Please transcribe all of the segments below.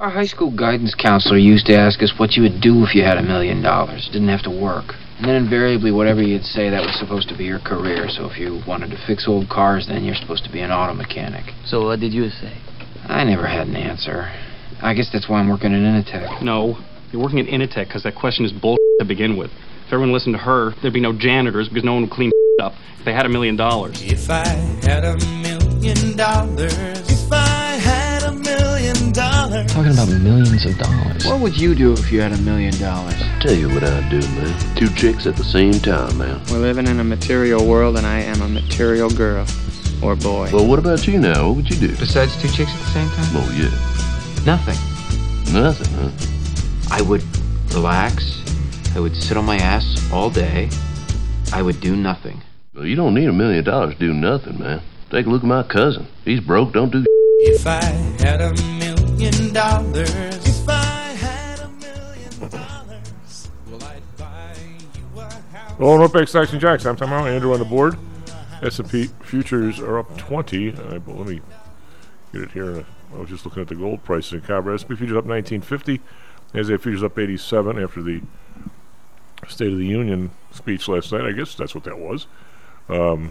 Our high school guidance counselor used to ask us what you would do if you had $1 million. Didn't have to work. And then invariably, whatever you'd say, that was supposed to be your career. So if you wanted to fix old cars, then you're supposed to be an auto mechanic. So what did you say? I never had an answer. I guess that's why I'm working at Initech. No, you're working at Initech because that question is bull to begin with. If everyone listened to her, there'd be no janitors because no one would clean up if they had $1 million. If I had $1 million, if I had $1 million. Talking about millions of dollars. What would you do if you had $1 million? Tell you what I'd do, man. 2 chicks at the same time, man. We're living in a material world, and I am a material girl. Or boy. Well, what about you now? What would you do? Besides 2 chicks at the same time? Oh, yeah. Nothing. Nothing, huh? I would relax. I would sit on my ass all day. I would do nothing. Well, you don't need $1 million to do nothing, man. Take a look at my cousin. He's broke, don't do If I had $1 million, if I had $1 million, well, I'd buy you a house. Well, North Stocks and Jocks. I'm Tom Howell, Andrew on the board. S&P futures are up 20. Let me get it here. I was just looking at the gold prices in copper. S&P futures up 19.50. NASDAQ futures up 87 after the State of the Union speech last night. I guess that's what that was. Well,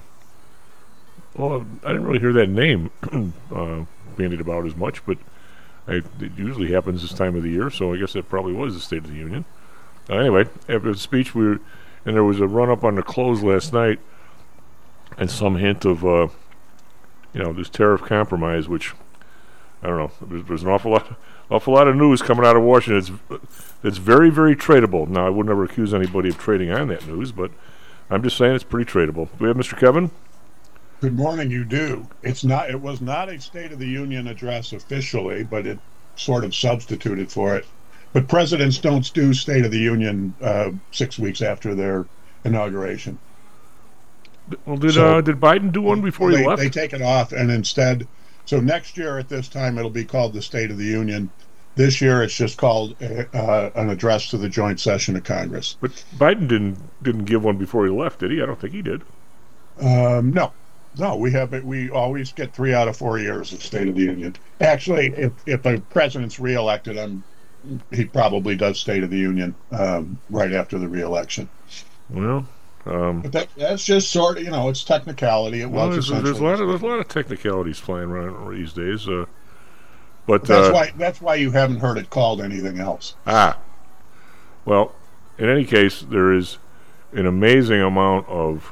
I didn't really hear that name bandied about as much, but it usually happens this time of the year, so I guess that probably was the State of the Union. Anyway, after the speech, and there was a run-up on the close last night, and some hint of, this tariff compromise, which, I don't know, there's an awful lot of news coming out of Washington. It's very, very tradable. Now, I would never accuse anybody of trading on that news, but I'm just saying it's pretty tradable. Do we have Mr. Kevin? Good morning, you do. It was not a State of the Union address officially, but it sort of substituted for it. But presidents don't do State of the Union 6 weeks after their inauguration. Well, did Biden do one before he left? They take it off, and instead, so next year at this time it'll be called the State of the Union. This year it's just called an address to the joint session of Congress. But Biden didn't give one before he left, did he? I don't think he did. No, we always get 3 out of 4 years of State of the Union. Actually, if a president's reelected, he probably does State of the Union right after the reelection. Well. But that's just sort of, it's technicality. There's a lot of technicalities flying around these days. But that's why you haven't heard it called anything else. Well, in any case, there is an amazing amount of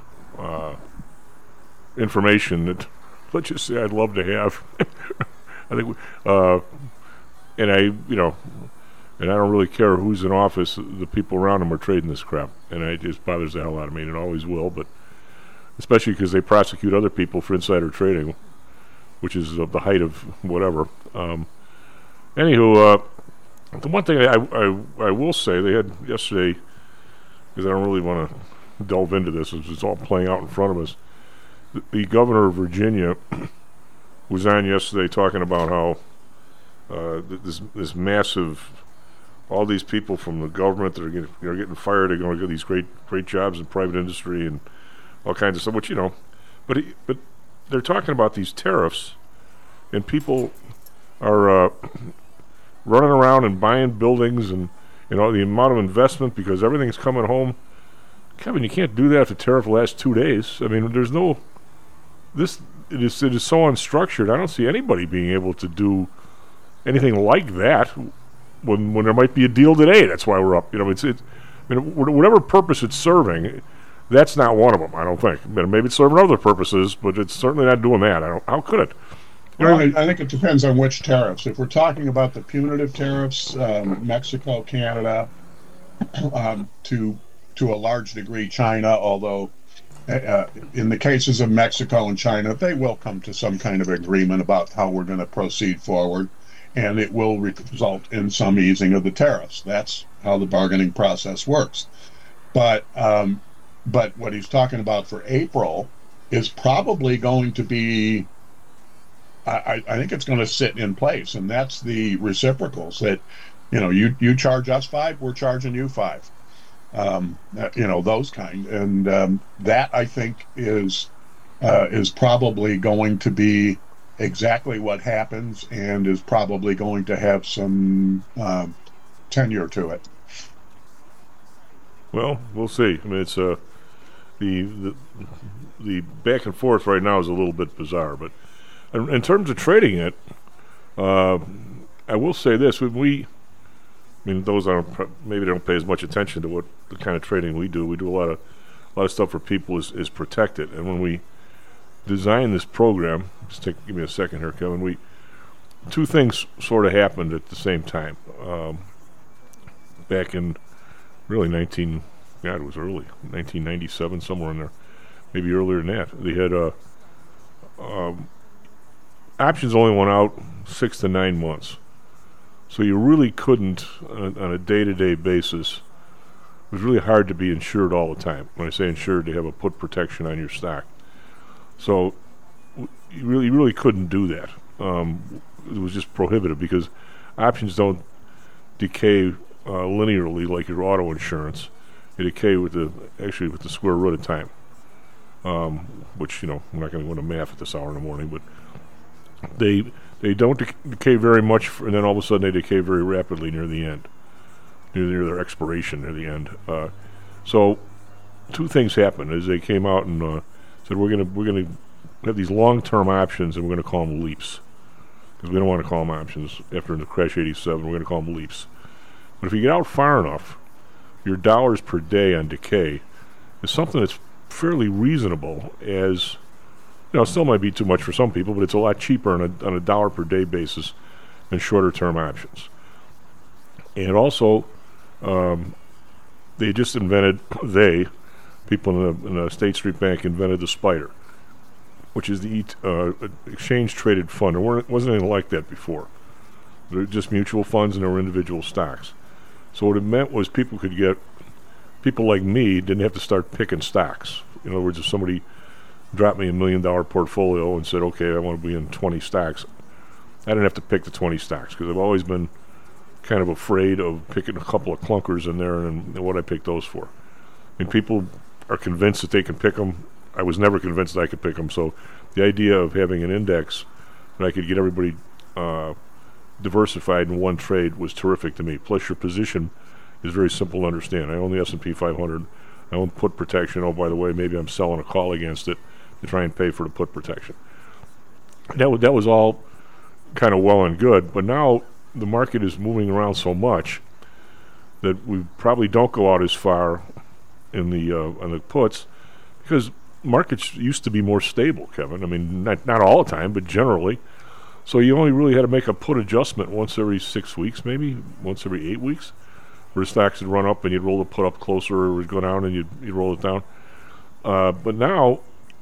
information that, let's just say, I'd love to have. I think, and I don't really care who's in office. The people around them are trading this crap, and it just bothers the hell out of me, and it always will. But especially because they prosecute other people for insider trading, which is the height of whatever. Anywho, the one thing I will say, they had yesterday, because I don't really want to delve into this, it's all playing out in front of us. The governor of Virginia was on yesterday talking about how this massive, all these people from the government that are getting fired are going to get these great jobs in private industry and all kinds of stuff. Which but they're talking about these tariffs, and people are running around and buying buildings and the amount of investment because everything's coming home. Kevin, you can't do that if the tariff lasts 2 days. I mean, there's no this. It is so unstructured. I don't see anybody being able to do anything like that when there might be a deal today. That's why we're up. Whatever purpose it's serving, that's not one of them. I don't think. Maybe it's serving other purposes, but it's certainly not doing that. How could it? Well, I think it depends on which tariffs. If we're talking about the punitive tariffs, Mexico, Canada, to a large degree China, although in the cases of Mexico and China, they will come to some kind of agreement about how we're going to proceed forward, and it will result in some easing of the tariffs. That's how the bargaining process works. But what he's talking about for April is probably going to be, I think it's going to sit in place, and that's the reciprocals that, you charge us 5, we're charging you 5. Those kind, and that I think is probably going to be exactly what happens and is probably going to have some tenure to it. Well, we'll see. I mean, it's the back and forth right now is a little bit bizarre, but in terms of trading it, I will say this: I mean, those maybe don't pay as much attention to what the kind of trading we do. We do a lot of stuff for people is protected, and when we design this program, give me a second here, Kevin. Two things sort of happened at the same time. Back in really it was early, 1997, somewhere in there, maybe earlier than that. They had options only went out 6 to 9 months, so you really couldn't on a day-to-day basis. It was really hard to be insured all the time. When I say insured, to have a put protection on your stock. So you really couldn't do that. It was just prohibitive because options don't decay linearly like your auto insurance. They decay with the square root of time. Which, you know, I'm not going to go into math at this hour in the morning, but they don't decay very much, and then all of a sudden they decay very rapidly near the end, near their expiration near the end. So two things happened as they came out and said we're gonna have these long-term options, and we're gonna call them leaps because we don't want to call them options after the crash '87. We're gonna call them leaps. But if you get out far enough, your dollars per day on decay is something that's fairly reasonable. As you know, it still might be too much for some people, but it's a lot cheaper on a dollar per day basis than shorter-term options. And also, they just invented people in the State Street Bank invented the SPDR, which is the exchange-traded fund. There wasn't anything like that before. They were just mutual funds, and there were individual stocks. So what it meant was people like me didn't have to start picking stocks. In other words, if somebody dropped me $1 million portfolio and said, okay, I want to be in 20 stocks, I didn't have to pick the 20 stocks because I've always been kind of afraid of picking a couple of clunkers in there and what I pick those for. I mean, people are convinced that they can pick them. I was never convinced that I could pick them. So the idea of having an index that I could get everybody diversified in one trade was terrific to me. Plus, your position is very simple to understand. I own the S&P 500. I own put protection. Oh, by the way, maybe I'm selling a call against it to try and pay for the put protection. That was all kind of well and good, but now the market is moving around so much that we probably don't go out as far in the on the puts because markets used to be more stable, Kevin. I mean, not all the time, but generally. So you only really had to make a put adjustment once every 6 weeks, maybe once every 8 weeks, where the stocks would run up and you'd roll the put up closer, or it would go down and you'd roll it down. But now,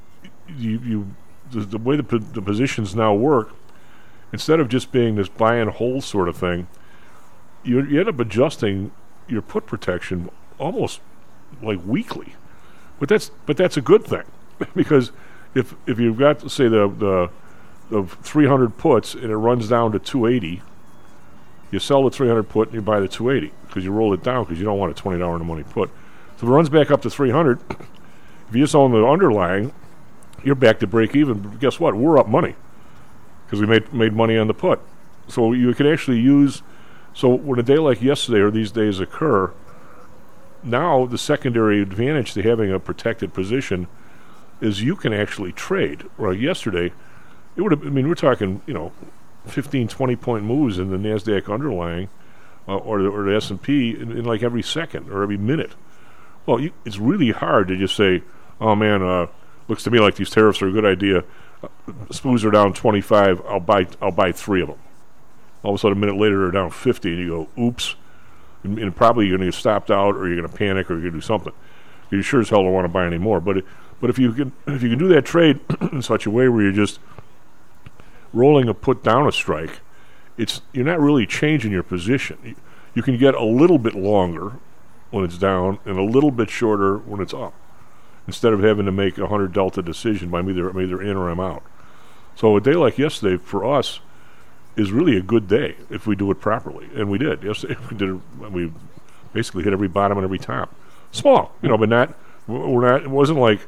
the way the positions now work, instead of just being this buy and hold sort of thing, you end up adjusting your put protection almost like weekly. But that's a good thing because if you've got, say, the 300 puts and it runs down to 280, you sell the 300 put and you buy the 280 because you roll it down because you don't want a $20 in the money put. So if it runs back up to 300, if you just own the underlying, you're back to break even. But guess what? We're up money because we made money on the put. So you can actually use. So when a day like yesterday or these days occur, now the secondary advantage to having a protected position is you can actually trade. Well, yesterday, it would have. I mean, we're talking 15, 20 point moves in the NASDAQ underlying or the S&P in like every second or every minute. Well, it's really hard to just say, oh man, looks to me like these tariffs are a good idea. SPOOs are down 25. I'll buy 3 of them. All of a sudden, a minute later, they're down 50, and you go, oops. And probably you're going to get stopped out, or you're going to panic, or you're going to do something. You sure as hell don't want to buy any more. But if you can do that trade in such a way where you're just rolling a put down a strike, you're not really changing your position. You can get a little bit longer when it's down and a little bit shorter when it's up, instead of having to make a 100 delta decision. I'm either in or I'm out. So a day like yesterday for us is really a good day if we do it properly, and we did. Yesterday we basically hit every bottom and every top. Small, but not. We're not. It wasn't like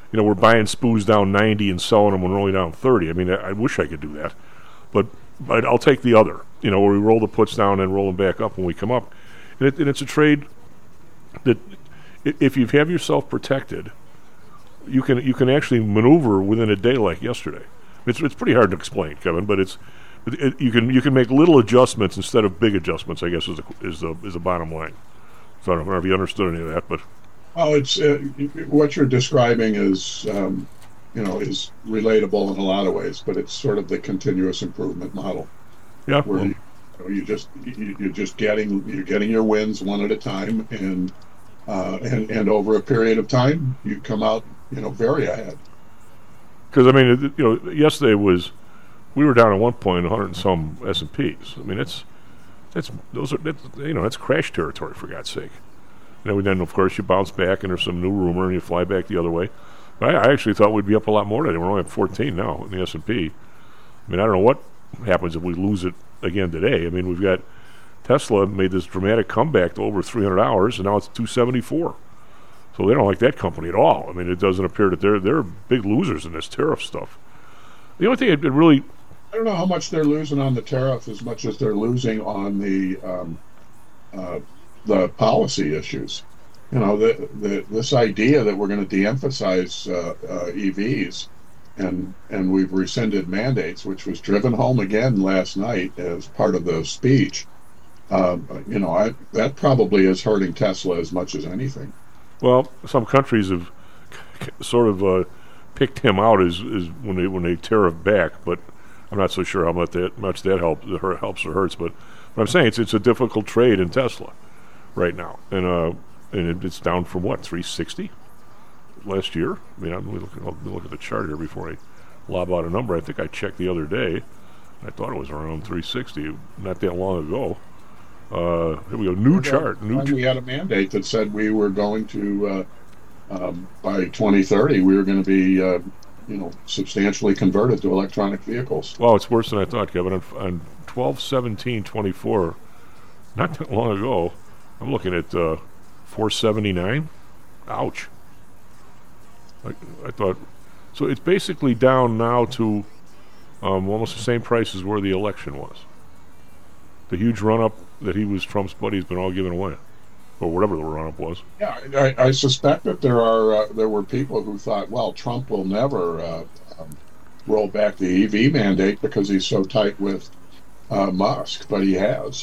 we're buying spoos down 90 and selling them when we're only down 30. I mean, I wish I could do that, but I'll take the other. Where we roll the puts down and roll them back up when we come up, and it's a trade that if you have yourself protected, you can actually maneuver within a day like yesterday. It's pretty hard to explain, Kevin, but you can make little adjustments instead of big adjustments, I guess is the bottom line. So I don't know if you understood any of that, but it's what you're describing is is relatable in a lot of ways, but it's sort of the continuous improvement model. Yeah, where you're just getting your wins one at a time, and over a period of time you come out very ahead. Because I mean, yesterday we were down at one point 100 and some S&Ps. I mean, that's crash territory, for God's sake. Then of course you bounce back and there's some new rumor and you fly back the other way. But I actually thought we'd be up a lot more today. We're only at 14 now in the S&P. I mean, I don't know what happens if we lose it again today. I mean, we've got Tesla made this dramatic comeback to over $300, and now it's 274. So they don't like that company at all. I mean, it doesn't appear that they're big losers in this tariff stuff. The only thing it really, I don't know how much they're losing on the tariff as much as they're losing on the policy issues. This idea that we're going to de-emphasize EVs, and we've rescinded mandates, which was driven home again last night as part of the speech. That probably is hurting Tesla as much as anything. Well, some countries have sort of picked him out as when they tariff back, but I'm not so sure how much that helps or hurts. But I'm saying it's a difficult trade in Tesla right now, and it's down from what, 360 last year. I mean, I'll look at the chart here before I lob out a number. I think I checked the other day. I thought it was around 360 not that long ago. Here we go. New chart. We had a mandate that said we were going to by 2030 we were going to be substantially converted to electronic vehicles. Well, it's worse than I thought, Kevin. On 12/17/24, not that long ago, I'm looking at 479. Ouch. I thought so. It's basically down now to almost the same price as where the election was. The huge run-up that Trump's buddy's been all given away, or whatever the run-up was. Yeah, I suspect that there were people who thought, well, Trump will never roll back the EV mandate because he's so tight with Musk, but he has.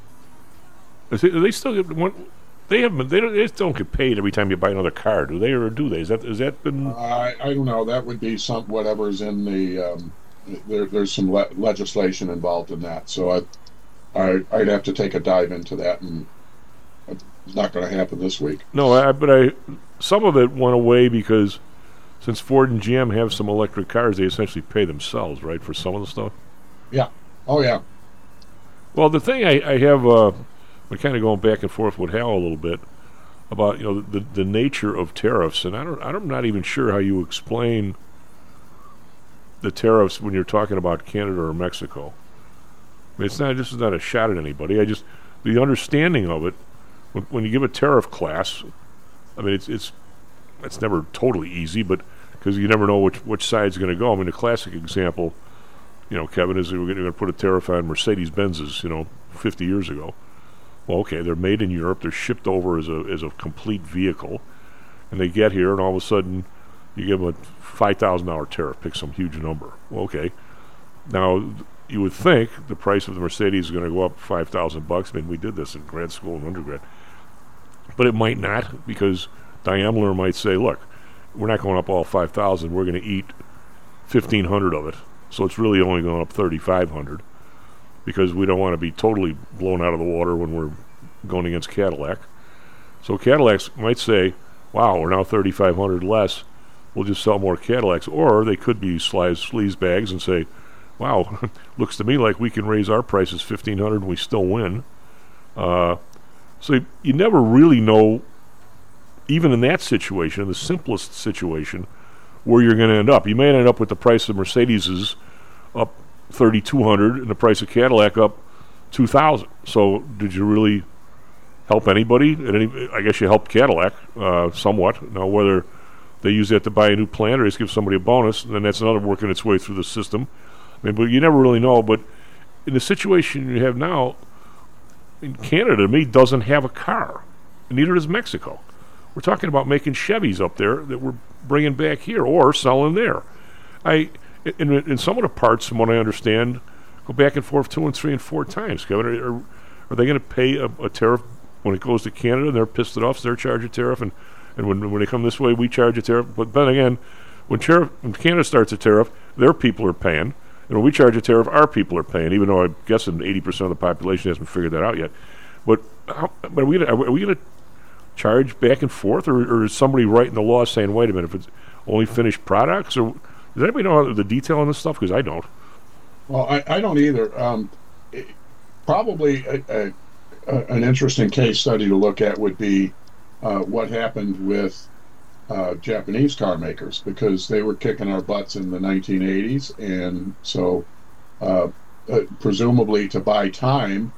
They still get they don't get paid every time you buy another car, do they, or do they? Is that been? I don't know. That would be whatever's in the. There's some legislation involved in that, so I'd have to take a dive into that, and it's not going to happen this week. No, but some of it went away because since Ford and GM have some electric cars, they essentially pay themselves, right, for some of the stuff? Yeah. Oh, yeah. Well, the thing I have, we're kind of going back and forth with Hal a little bit about the nature of tariffs, and I'm not even sure how you explain the tariffs when you're talking about Canada or Mexico. I mean, this is not a shot at anybody. The understanding of it, when you give a tariff class, I mean, it's never totally easy, but because you never know which side's going to go. I mean, the classic example, Kevin, is we're going to put a tariff on Mercedes-Benzes, 50 years ago. Well, okay, they're made in Europe, they're shipped over as a complete vehicle, and they get here, and all of a sudden, you give them a $5,000 tariff, pick some huge number. Well, okay. Now, you would think the price of the Mercedes is going to go up $5,000. I mean, we did this in grad school and undergrad. But it might not, because Daimler might say, look, we're not going up all $5,000. We're going to eat $1,500 of it. So it's really only going up $3,500, because we don't want to be totally blown out of the water when we're going against Cadillac. So Cadillacs might say, wow, we're now $3,500 less. We'll just sell more Cadillacs. Or they could be sleaze bags and say, wow, looks to me like we can raise our prices $1,500 and we still win. So you never really know, even in that situation, the simplest situation, where you're going to end up. You may end up with the price of Mercedes up $3,200 and the price of Cadillac up $2,000. So did you really help anybody? I guess you helped Cadillac somewhat. Now whether they use that to buy a new plant, or just give somebody a bonus, and then that's another working its way through the system. I mean, but you never really know. But in the situation you have now, in Canada, to me, doesn't have a car. And neither does Mexico. We're talking about making Chevys up there that we're bringing back here or selling there. In some of the parts, from what I understand, go back and forth 2 and 3 and 4 times. Kevin, are they going to pay a tariff when it goes to Canada? And they're pissed it off, so they're charging a tariff, and when they come this way, we charge a tariff. But then again, when Canada starts a tariff, their people are paying. And when we charge a tariff, our people are paying, even though I'm guessing 80% of the population hasn't figured that out yet. But are we going to charge back and forth, or is somebody writing the law saying, wait a minute, if it's only finished products? Or does anybody know the detail on this stuff? Because I don't. Well, I don't either. Probably an interesting case study to look at would be what happened with Japanese car makers, because they were kicking our butts in the 1980s, and so presumably to buy time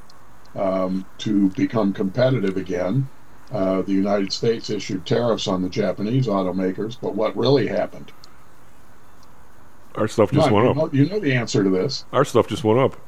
to become competitive again, the United States issued tariffs on the Japanese automakers. But what really happened? Our stuff just went up. You know the answer to this. Our stuff just went up.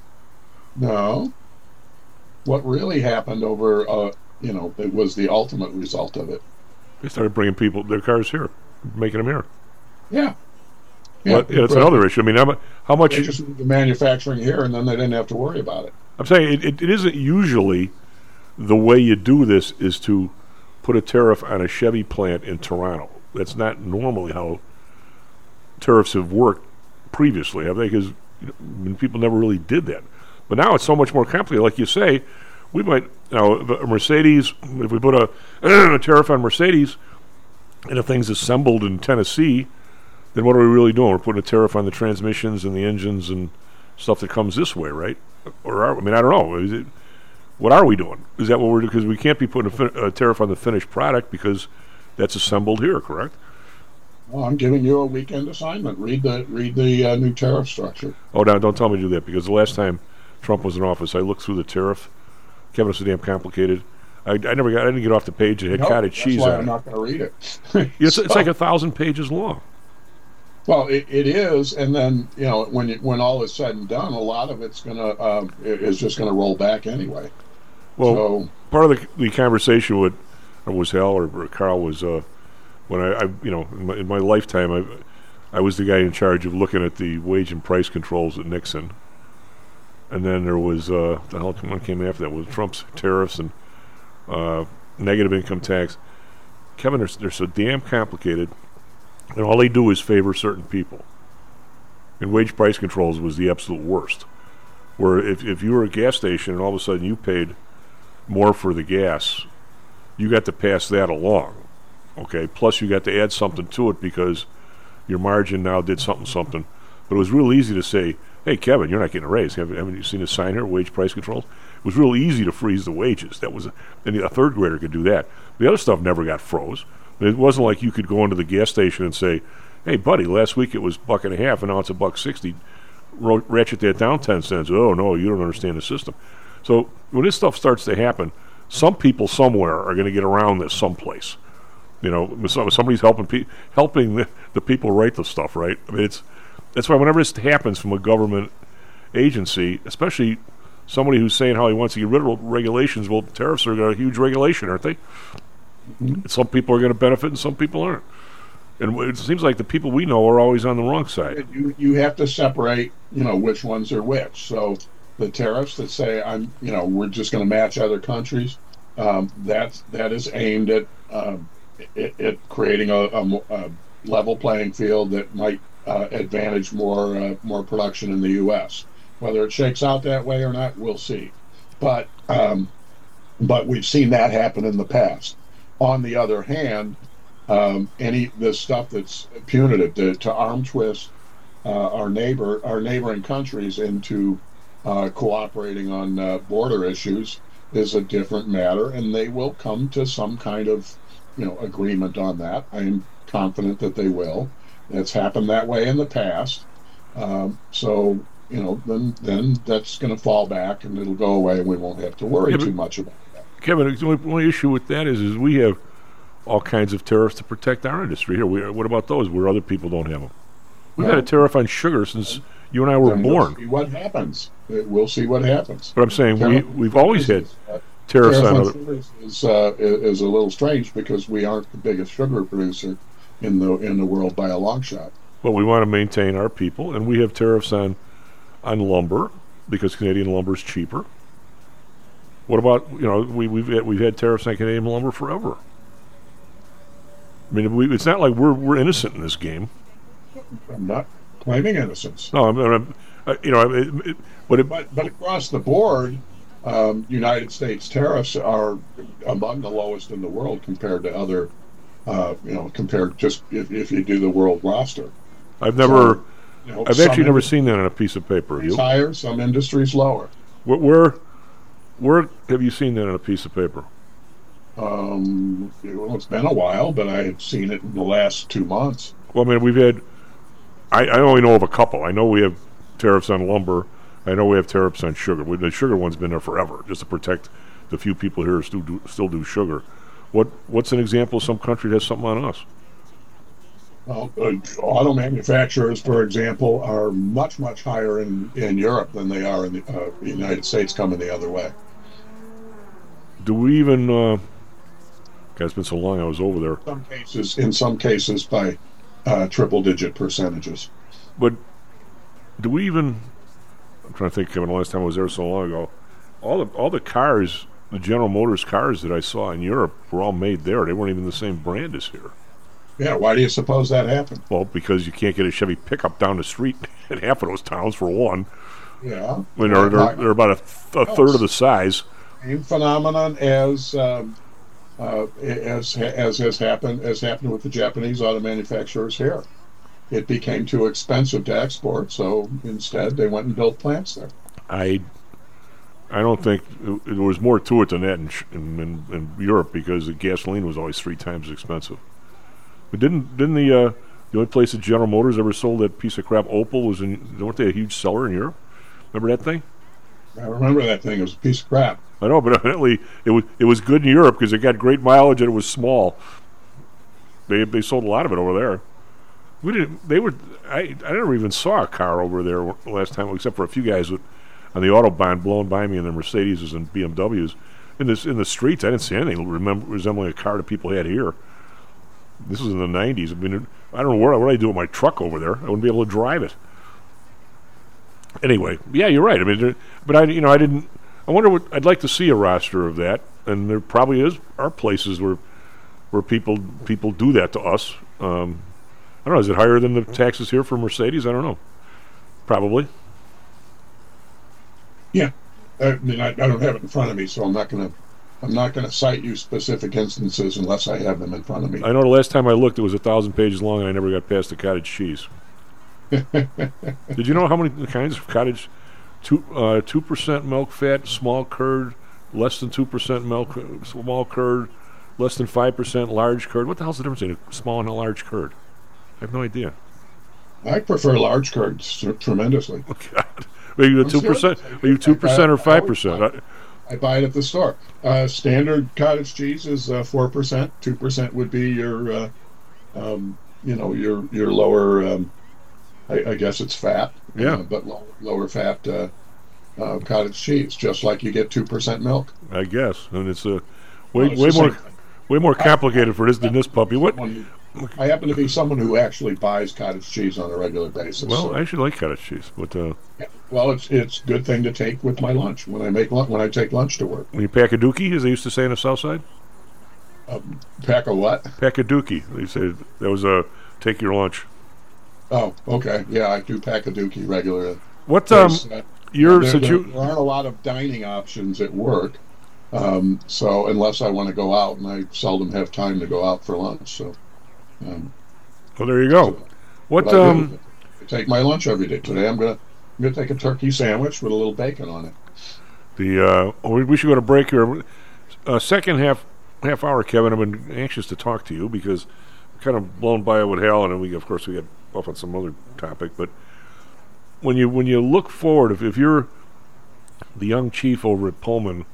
No. What really happened over, it was the ultimate result of it. They started bringing their cars here, making them here. Yeah. But it's another issue. I mean, how much... They just moved the manufacturing here, and then they didn't have to worry about it. I'm saying it isn't usually the way you do this is to put a tariff on a Chevy plant in Toronto. That's not normally how tariffs have worked previously, have they? Because people never really did that. But now it's so much more complicated. Like you say, we might, a Mercedes, if we put a tariff on Mercedes, and if things assembled in Tennessee, then what are we really doing? We're putting a tariff on the transmissions and the engines and stuff that comes this way, right? Or I don't know. What are we doing? Is that what we're doing? Because we can't be putting a tariff on the finished product because that's assembled here, correct? Well, I'm giving you a weekend assignment. Read the new tariff structure. Oh, no, don't tell me to do that, because the last time Trump was in office, I looked through the tariff. Kevin, it's so damn complicated. I didn't get off the page. It had cottage cheese on it. I'm not going to read it. It's like 1,000 pages long. Well, it is, and then when all is said and done, a lot of it's is just gonna roll back anyway. Well, so, part of the conversation was Hal or Carl was when I in my lifetime I was the guy in charge of looking at the wage and price controls at Nixon, and then there was the hell one came after that was Trump's tariffs and negative income tax. Kevin, they're so damn complicated. And all they do is favor certain people. And wage price controls was the absolute worst. Where if you were a gas station and all of a sudden you paid more for the gas, you got to pass that along. Okay, plus you got to add something to it because your margin now did something. But it was real easy to say, hey, Kevin, you're not getting a raise. Haven't you seen a sign here, wage price controls? It was real easy to freeze the wages. And a third grader could do that. The other stuff never got froze. It wasn't like you could go into the gas station and say, hey, buddy, last week it was $1.50 and now it's $1.60. Ratchet that down 10 cents. Oh, no, you don't understand the system. So when this stuff starts to happen, some people somewhere are going to get around this someplace. Somebody's helping the people write the stuff, right? I mean, that's why whenever this happens from a government agency, especially somebody who's saying how he wants to get rid of regulations, well, tariffs are a huge regulation, aren't they? Mm-hmm. Some people are going to benefit and some people aren't. And it seems like the people we know are always on the wrong side. You have to separate, which ones are which. So the tariffs that say we're just going to match other countries, that is aimed at creating a level playing field that might advantage more production in the U.S. Whether it shakes out that way or not, we'll see. But we've seen that happen in the past. On the other hand, the stuff that's punitive to arm twist our neighboring countries into cooperating on border issues is a different matter, and they will come to some kind of agreement on that. I am confident that they will. It's happened that way in the past, so then that's going to fall back and it'll go away, and we won't have to worry too much about that. Kevin, the only issue with that is we have all kinds of tariffs to protect our industry here. What about those where other people don't have them? We've had a tariff on sugar since you and I were Then born. We'll see what happens. We'll see what happens. But I'm saying we've always had tariffs on other. Sugar is a little strange because we aren't the biggest sugar producer in the world by a long shot. But we want to maintain our people, and we have tariffs on lumber because Canadian lumber is cheaper. What about we've had tariffs on Canadian lumber forever. I mean, it's not like we're innocent in this game. I'm not claiming innocence. No, but across the board, United States tariffs are among the lowest in the world compared to other, compared just if you do the world roster. I've actually never seen that on a piece of paper. It's higher, some industries lower. Where have you seen that on a piece of paper? It's been a while, but I have seen it in the last 2 months. Well, I mean, we've had. I only know of a couple. I know we have tariffs on lumber. I know we have tariffs on sugar. The sugar one's been there forever, just to protect the few people here who still do sugar. What's an example of some country that has something on us? Well, auto manufacturers, for example, are much, much higher in Europe than they are in the United States, coming the other way. Do we even... God, it's been so long I was over there. In some cases by triple-digit percentages. But do we even... I'm trying to think, Kevin, the last time I was there so long ago, all the cars, the General Motors cars that I saw in Europe were all made there. They weren't even the same brand as here. Yeah, why do you suppose that happened? Well, because you can't get a Chevy pickup down the street in half of those towns, for one. Yeah. I mean, they're about a third of the size. Same phenomenon as has happened with the Japanese auto manufacturers here. It became too expensive to export, so instead they went and built plants there. I don't think there was more to it than that in Europe, because the gasoline was always 3 times as expensive. But didn't the only place that General Motors ever sold that piece of crap Opel was in? Weren't they a huge seller in Europe? Remember that thing? I remember that thing. It was a piece of crap. I know, but evidently it was good in Europe because it got great mileage and it was small. They sold a lot of it over there. I never even saw a car over there last time, except for a few guys on the Autobahn blowing by me in their Mercedes and BMWs. In the streets, I didn't see anything resembling a car that people had here. This was in the 90s. I mean, I don't know what I'd do with my truck over there. I wouldn't be able to drive it. Anyway, yeah, you're right. I mean, but I didn't. I wonder I'd like to see a roster of that, and there probably are places where people do that to us. I don't know. Is it higher than the taxes here for Mercedes? I don't know. Probably. Yeah, I mean, I don't have it in front of me, so I'm not gonna cite you specific instances unless I have them in front of me. I know the last time I looked, it was 1,000 pages long, and I never got past the cottage cheese. Did you know how many kinds of cottage? 2% milk fat, small curd, less than 2% milk, small curd, less than 5% large curd. What the hell's the difference between a small and a large curd? I have no idea. I prefer large curds tremendously. Oh, God. Are you 2%? Are you 2% or 5%? I buy it at the store. Standard cottage cheese is 4%. 2% would be your lower. I guess it's fat. Yeah. But lower fat cottage cheese, just like you get 2% milk. I guess, and it's way more complicated for this than this puppy. What? I happen to be someone who actually buys cottage cheese on a regular basis. Well, I actually like cottage cheese, but yeah, well, it's a good thing to take with my lunch when I take lunch to work. When you pack a dookie, as they used to say in the South Side. Pack a what? Pack a dookie. They said that was take your lunch. Oh, okay. Yeah, I do pack a dookie regularly. What there aren't a lot of dining options at work, so unless I want to go out, and I seldom have time to go out for lunch. So, well, there you go. I take my lunch every day. Today, I'm gonna take a turkey sandwich with a little bacon on it. We should go to break here. Second half hour, Kevin. I've been anxious to talk to you because I'm kind of blown by it with Hal, and then we get off on some other topic. But when you look forward, if you're the young chief over at Pullman,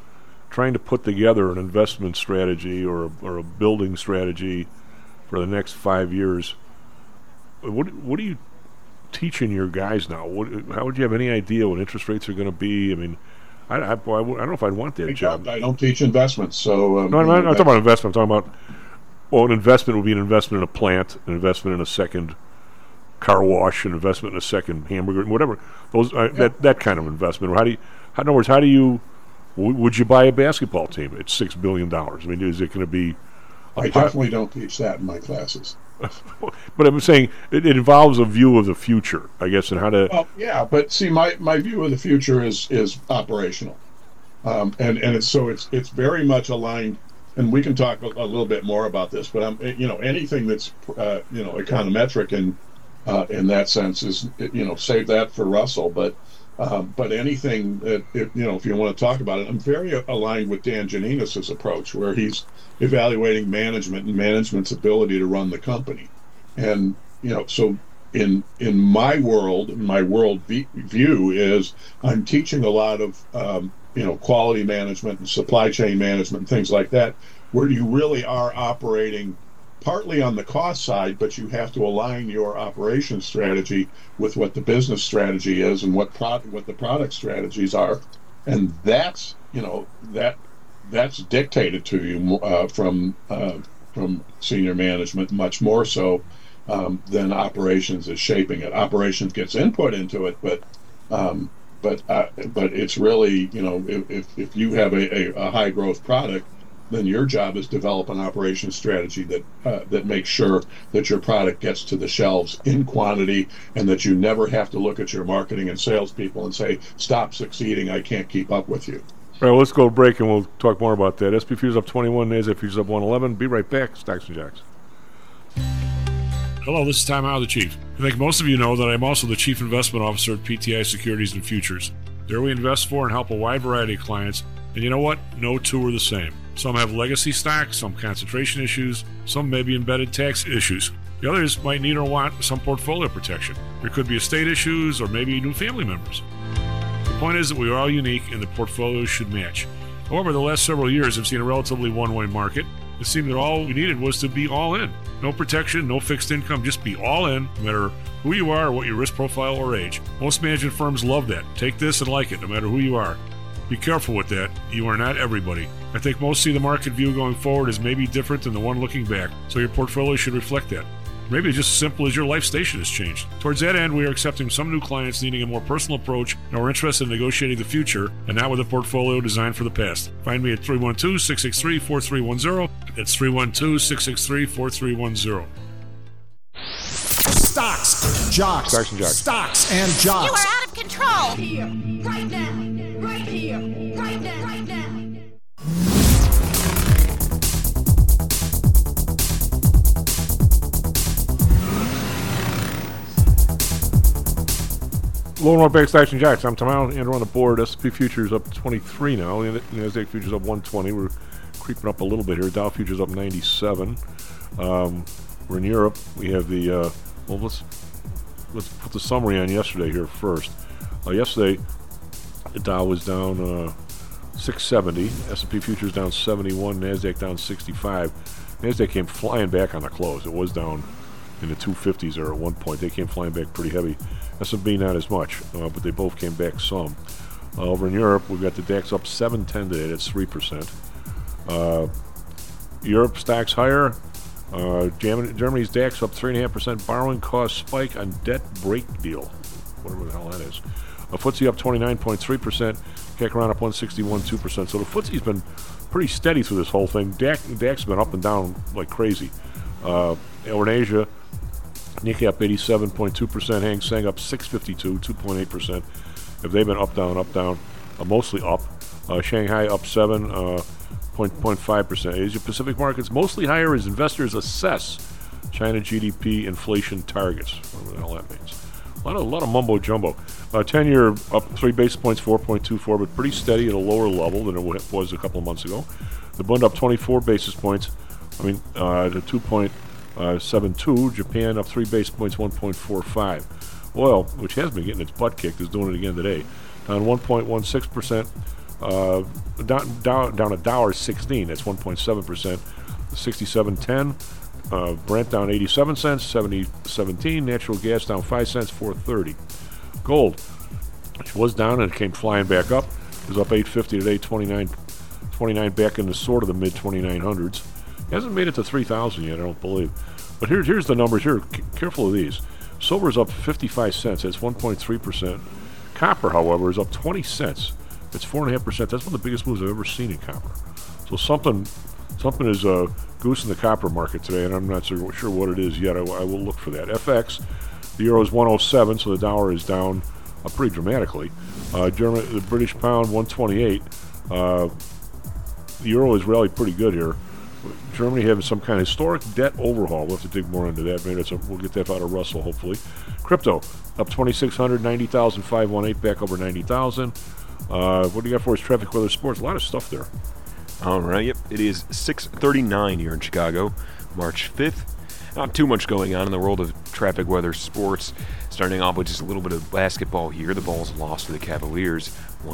trying to put together an investment strategy or a building strategy for the next 5 years, what are you teaching your guys now? How would you have any idea what interest rates are going to be? I mean, I don't know if I'd want that job. I don't teach investments, so... no, I'm not talking about investment. I'm talking about, well, an investment would be an investment in a plant, an investment in a second car wash, an investment in a second hamburger, whatever. Those that kind of investment. In other words, would you buy a basketball team at $6 billion? I mean, is it going to be... I definitely don't teach that in my classes. But I'm saying it involves a view of the future, I guess, and how to... Well, yeah, but see, my view of the future is operational. And it's very much aligned, and we can talk a little bit more about this, but anything that's, econometric in that sense is, save that for Russell, but anything that, if you want to talk about it, I'm very aligned with Dan Janinas' approach, where he's evaluating management and management's ability to run the company. And, so in my world view is I'm teaching a lot of, quality management and supply chain management and things like that, where you really are operating partly on the cost side, but you have to align your operation strategy with what the business strategy is and what the product strategies are, and that's dictated to you from senior management much more so than operations is shaping it. Operations gets input into it, but it's really, if you have a high growth product, then your job is develop an operations strategy that makes sure that your product gets to the shelves in quantity, and that you never have to look at your marketing and salespeople and say, "Stop succeeding, I can't keep up with you." All right, well, let's go to break and we'll talk more about that. SP Futures up 21, NASDAQ Futures up 111. Be right back. Stocks and Jocks. Hello, this is Tom Howe, the Chief. I think most of you know that I'm also the Chief Investment Officer at PTI Securities and Futures. There we invest for and help a wide variety of clients, and you know what? No two are the same. Some have legacy stocks, some concentration issues, some may be embedded tax issues. The others might need or want some portfolio protection. There could be estate issues or maybe new family members. The point is that we are all unique and the portfolios should match. However, the last several years have seen a relatively one-way market. It seemed that all we needed was to be all in. No protection, no fixed income, just be all in, no matter who you are or what your risk profile or age. Most management firms love that. Take this and like it, no matter who you are. Be careful with that. You are not everybody. I think most see the market view going forward as maybe different than the one looking back, so your portfolio should reflect that. Maybe it's just as simple as your life station has changed. Towards that end, we are accepting some new clients needing a more personal approach and are interested in negotiating the future and not with a portfolio designed for the past. Find me at 312-663-4310. That's 312-663-4310. Stocks, jocks, Stocks and Jocks. Stocks and jocks. You are out of control. Here, right now, right here, right now, right now. Low and North Stocks and Jocks. I'm Tom Allen, and we're on the board. S&P Futures up 23 now. NASDAQ Futures up 120. We're creeping up a little bit here. Dow Futures up 97. We're in Europe. We have the let's put the summary on yesterday here first. Yesterday, the Dow was down 670. S&P Futures down 71. NASDAQ down 65. NASDAQ came flying back on the close. It was down in the 250s there at one point. They came flying back pretty heavy. S&P not as much, but they both came back some. Over in Europe, we've got the DAX up 710 today. That's 3%. Europe stocks higher. Germany's DAX up 3.5%. Borrowing cost spike on debt break deal. Whatever the hell that is. FTSE up 29.3%. CAC around up 161.2%. So the FTSE's been pretty steady through this whole thing. DAX has been up and down like crazy. Over in Asia, Nikkei up 87.2%, Hang Seng up 652, 2.8%. Have they been up, down, mostly up. Shanghai up 7.5%. Asia Pacific markets mostly higher as investors assess China GDP inflation targets. Whatever the hell that means. A lot of mumbo jumbo. 10-year up 3 basis points, 4.24, but pretty steady at a lower level than it was a couple of months ago. The Bund up 24 basis points. To 2.72. Japan up 3 basis points, 1.45. Oil, which has been getting its butt kicked, is doing it again today. Down 1.16%. down $1.16. That's 1.7%. 67.10. Brent down 87 cents, 70.17. Natural gas down 5 cents, 4.30. Gold, which was down and it came flying back up, is up 8.50 today, 29 back into sort of the mid 2900s. Hasn't made it to 3,000 yet, I don't believe. But here's the numbers here. Careful of these. Silver's up 55 cents. That's 1.3%. Copper, however, is up 20 cents. It's 4.5%. That's one of the biggest moves I've ever seen in copper. So something is goosing the copper market today, and I'm not sure what it is yet. I will look for that. FX, the euro is 107, so the dollar is down pretty dramatically. The British pound 128. The euro has rallied pretty good here. Germany having some kind of historic debt overhaul. We'll have to dig more into that. Maybe we'll get that out of Russell, hopefully. Crypto, up 2,600, 90,518, back over 90,000. What do you got for us? Traffic, weather, sports. A lot of stuff there. All right, yep. It is 6:39 here in Chicago, March 5th. Not too much going on in the world of traffic, weather, sports. Starting off with just a little bit of basketball here. The Bulls lost to the Cavaliers,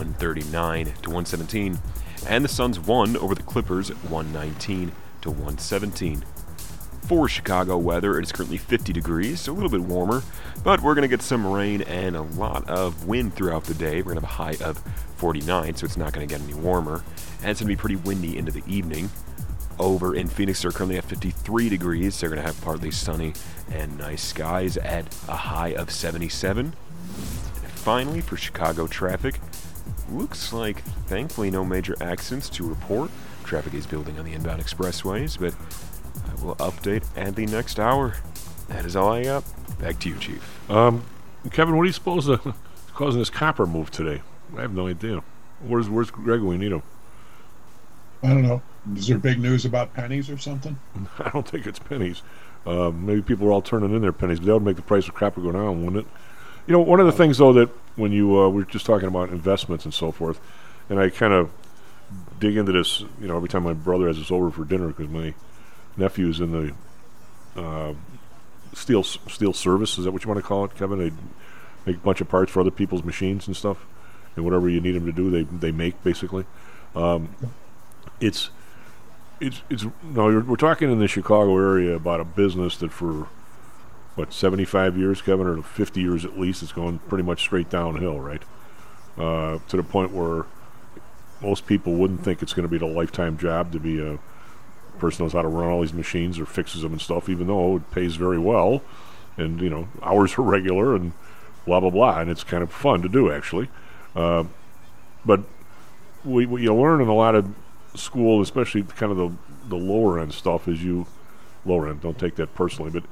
139 to 117. And the Suns won over the Clippers, 119 to 117. For Chicago weather, it is currently 50 degrees, so a little bit warmer, but we're going to get some rain and a lot of wind throughout the day. We're going to have a high of 49, so it's not going to get any warmer, and it's going to be pretty windy into the evening. Over in Phoenix, they're currently at 53 degrees. They're going to have partly sunny and nice skies at a high of 77. And finally, for Chicago traffic, looks like, thankfully, no major accidents to report. Traffic is building on the inbound expressways, but I will update at the next hour. That is all I got. Back to you, Chief. Kevin, what do you suppose is causing this copper move today? I have no idea. Where's Greg when we need him? I don't know. Is there big news about pennies or something? I don't think it's pennies. Maybe people are all turning in their pennies, but that would make the price of copper go down, wouldn't it? You know, one of the things, though, that when you we were just talking about investments and so forth, and I kind of dig into this, you know, every time my brother has us over for dinner because my nephew's in the steel service. Is that what you want to call it, Kevin? They make a bunch of parts for other people's machines and stuff, and whatever you need them to do, they make basically. We're talking in the Chicago area about a business that for 75 years, Kevin, or 50 years at least, it's going pretty much straight downhill, right? To the point where most people wouldn't think it's going to be a lifetime job to be a person who knows how to run all these machines or fixes them and stuff, even though it pays very well, and you know, hours are regular and blah blah blah, and it's kind of fun to do actually. But we you learn in a lot of school, especially kind of the lower end stuff, is lower end. Don't take that personally, but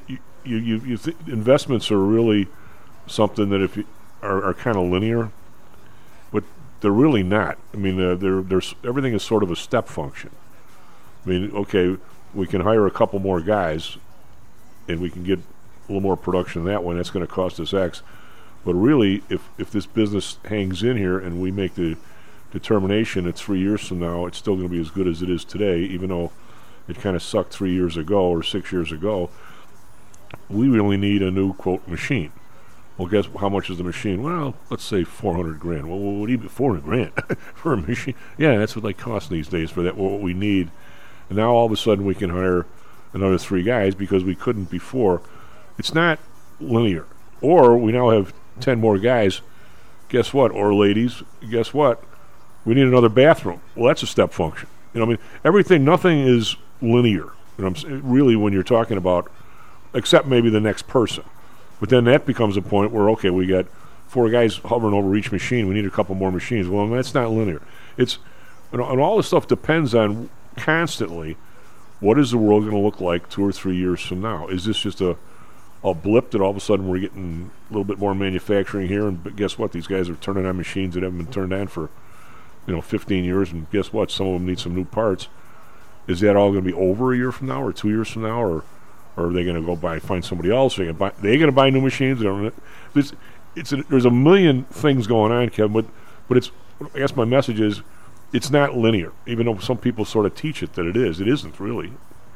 investments are really something that if you are kind of linear, but they're really not. I mean, there's everything is sort of a step function. I mean, okay, we can hire a couple more guys, and we can get a little more production that way. That's going to cost us X. But really, if this business hangs in here and we make the determination that 3 years from now it's still going to be as good as it is today, even though it kind of sucked 3 years ago or 6 years ago, we really need a new, quote, machine. Well, guess how much is the machine? Well, let's say $400,000. Well, what do you $400,000 for a machine? Yeah, that's what they cost these days for that. What we need, and now all of a sudden we can hire another 3 guys because we couldn't before. It's not linear. Or we now have 10 more guys. Guess what? Or ladies, guess what? We need another bathroom. Well, that's a step function. You know, I mean, nothing is linear. You know, really, when you're talking about, except maybe the next person. But then that becomes a point where, okay, we got 4 guys hovering over each machine. We need a couple more machines. Well, that's not linear. It's, and all this stuff depends on constantly what is the world going to look like 2 or 3 years from now. Is this just a blip that all of a sudden we're getting a little bit more manufacturing here, and guess what? These guys are turning on machines that haven't been turned on for 15 years, and guess what? Some of them need some new parts. Is that all going to be over a year from now or 2 years from now, or are they going to go find somebody else? Are they going to buy new machines? There's a million things going on, Kevin, but it's, I guess my message is, it's not linear, even though some people sort of teach it that it is. It isn't really.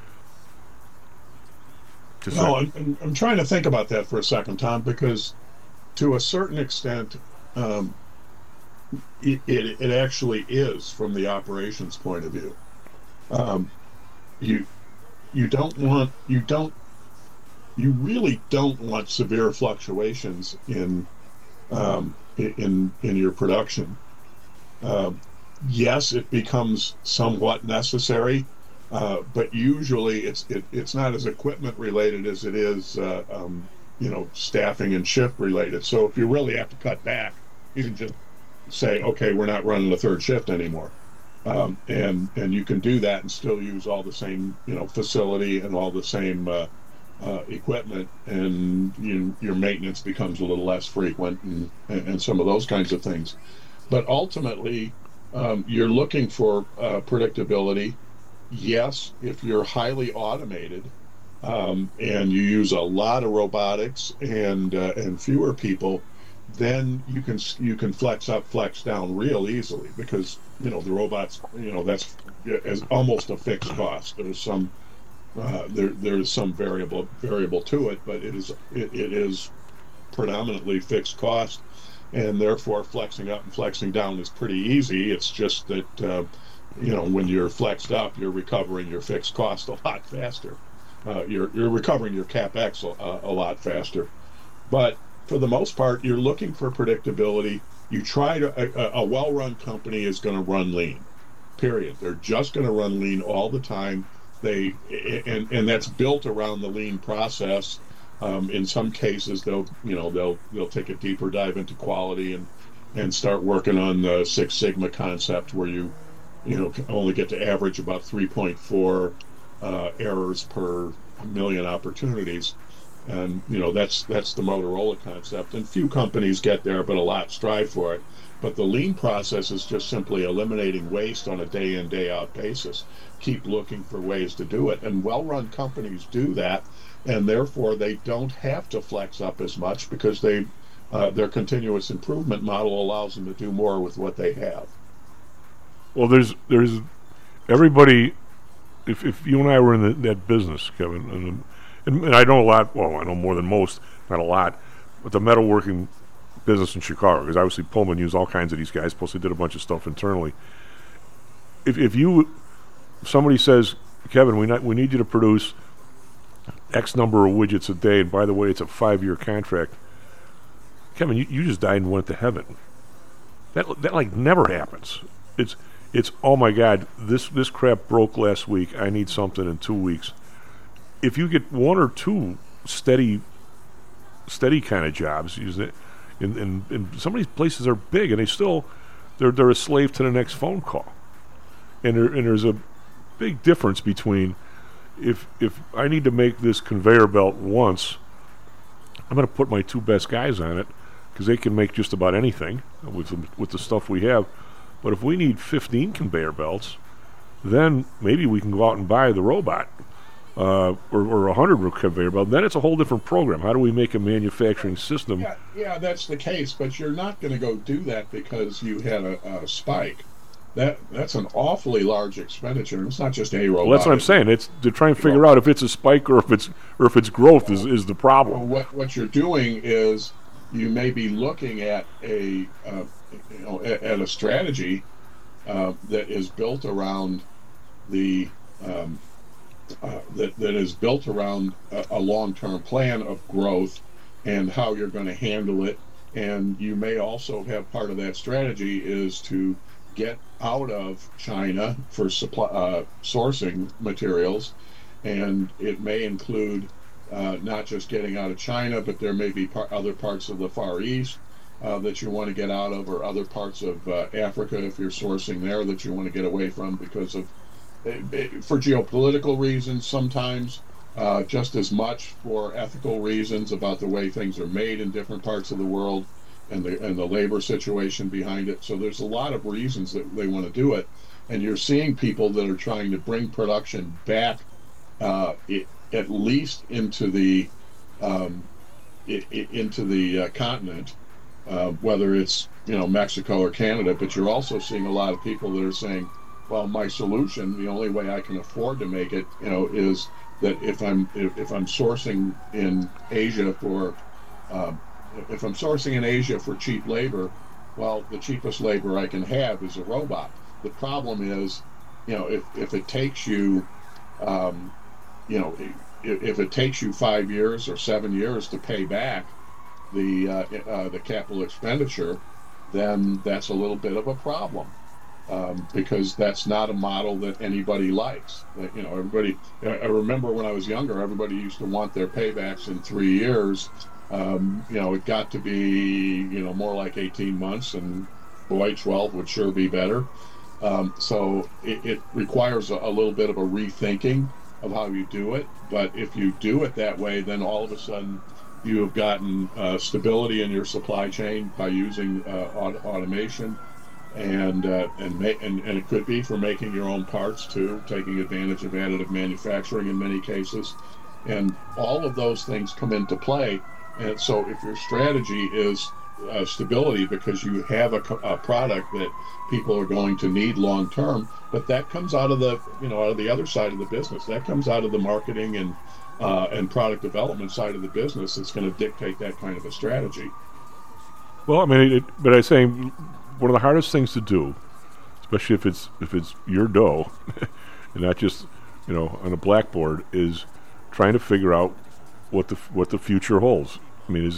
No, I'm trying to think about that for a second, Tom, because to a certain extent, it actually is from the operations point of view. You really don't want severe fluctuations in your production. Yes, it becomes somewhat necessary, but usually it's not as equipment related as it is staffing and shift related. So if you really have to cut back, you can just say, okay, we're not running a third shift anymore. And you can do that and still use all the same facility and all the same equipment, and your maintenance becomes a little less frequent and some of those kinds of things. But ultimately, you're looking for predictability. Yes, if you're highly automated and you use a lot of robotics and fewer people, then you can flex up, flex down real easily, because the robots, that's almost a fixed cost. There's some there's some variable to it, but it is predominantly fixed cost, and therefore flexing up and flexing down is pretty easy. It's just that when you're flexed up, you're recovering your fixed cost a lot faster. You're recovering your capex a lot faster. But for the most part, you're looking for predictability. You try to a well-run company is going to run lean. Period. They're just going to run lean all the time. And that's built around the lean process. In some cases, they'll take a deeper dive into quality and start working on the Six Sigma concept, where you only get to average about 3.4 errors per million opportunities. And that's the Motorola concept, and few companies get there, but a lot strive for it. But the lean process is just simply eliminating waste on a day in, day out basis. Keep looking for ways to do it, and well-run companies do that, and therefore they don't have to flex up as much, because their continuous improvement model allows them to do more with what they have. Well, there's everybody. If you and I were in that business, Kevin, and I know a lot. Well, I know more than most, not a lot, but the metalworking business in Chicago, because obviously Pullman used all kinds of these guys. Plus, they did a bunch of stuff internally. If somebody says, Kevin, we need you to produce X number of widgets a day, and by the way, it's a 5-year contract. Kevin, you just died and went to heaven. That like never happens. It's oh my God, this crap broke last week. I need something in 2 weeks. If you get one or two steady kind of jobs, and some of these places are big, and they're a slave to the next phone call. And there's a big difference between if I need to make this conveyor belt once, I'm going to put my 2 best guys on it, because they can make just about anything with the stuff we have. But if we need 15 conveyor belts, then maybe we can go out and buy the robot. Or 100 conveyor belts, then it's a whole different program. How do we make a manufacturing system? Yeah, that's the case, but you're not going to go do that because you had a spike. That's an awfully large expenditure. It's not just a robot. Well, that's what I'm saying. It's to try and figure out if it's a spike or if it's growth is the problem. Well, what you're doing is you may be looking at a strategy that is built around that is built around a long-term plan of growth and how you're going to handle it. And you may also have part of that strategy is to get out of China for sourcing materials, and it may include not just getting out of China, but there may be other parts of the Far East that you want to get out of, or other parts of Africa, if you're sourcing there, that you want to get away from because of for geopolitical reasons sometimes, just as much for ethical reasons about the way things are made in different parts of the world, and the labor situation behind it. So there's a lot of reasons that they want to do it, and you're seeing people that are trying to bring production back at least into the continent, whether it's Mexico or Canada. But you're also seeing a lot of people that are saying, well, my solution, the only way I can afford to make it, is that if I'm sourcing in Asia for cheap labor, well, the cheapest labor I can have is a robot. The problem is, if it takes you, if it takes you 5 years or 7 years to pay back the capital expenditure, then that's a little bit of a problem. Because that's not a model that anybody likes. Everybody. I remember when I was younger, everybody used to want their paybacks in 3 years. It got to be more like 18 months, and boy, 12 would sure be better. So it requires a little bit of a rethinking of how you do it. But if you do it that way, then all of a sudden you have gotten stability in your supply chain by using automation. And it could be for making your own parts too, taking advantage of additive manufacturing in many cases, and all of those things come into play. And so, if your strategy is stability because you have a product that people are going to need long term, but that comes out of the out of the other side of the business. That comes out of the marketing and product development side of the business. It's going to dictate that kind of a strategy. Well, I mean, but I say one of the hardest things to do, especially if it's your dough, and not just on a blackboard, is trying to figure out what the future holds. I mean,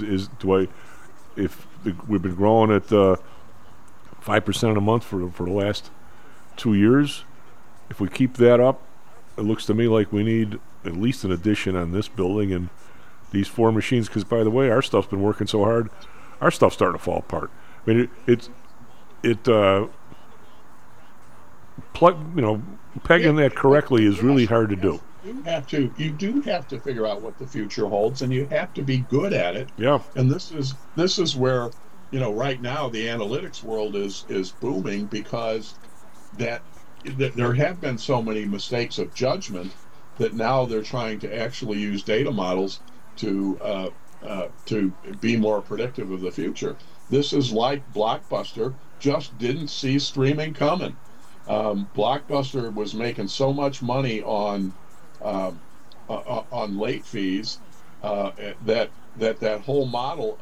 we've been growing at 5% a month for the last 2 years, if we keep that up, it looks to me like we need at least an addition on this building and these 4 machines. Because by the way, our stuff's been working so hard, our stuff's starting to fall apart. I mean, pegging that correctly is really hard to do. You do have to figure out what the future holds, and you have to be good at it. Yeah. And this is where right now the analytics world is booming, because that there have been so many mistakes of judgment that now they're trying to actually use data models to be more predictive of the future. This is like Blockbuster just didn't see streaming coming. Blockbuster was making so much money on late fees that whole model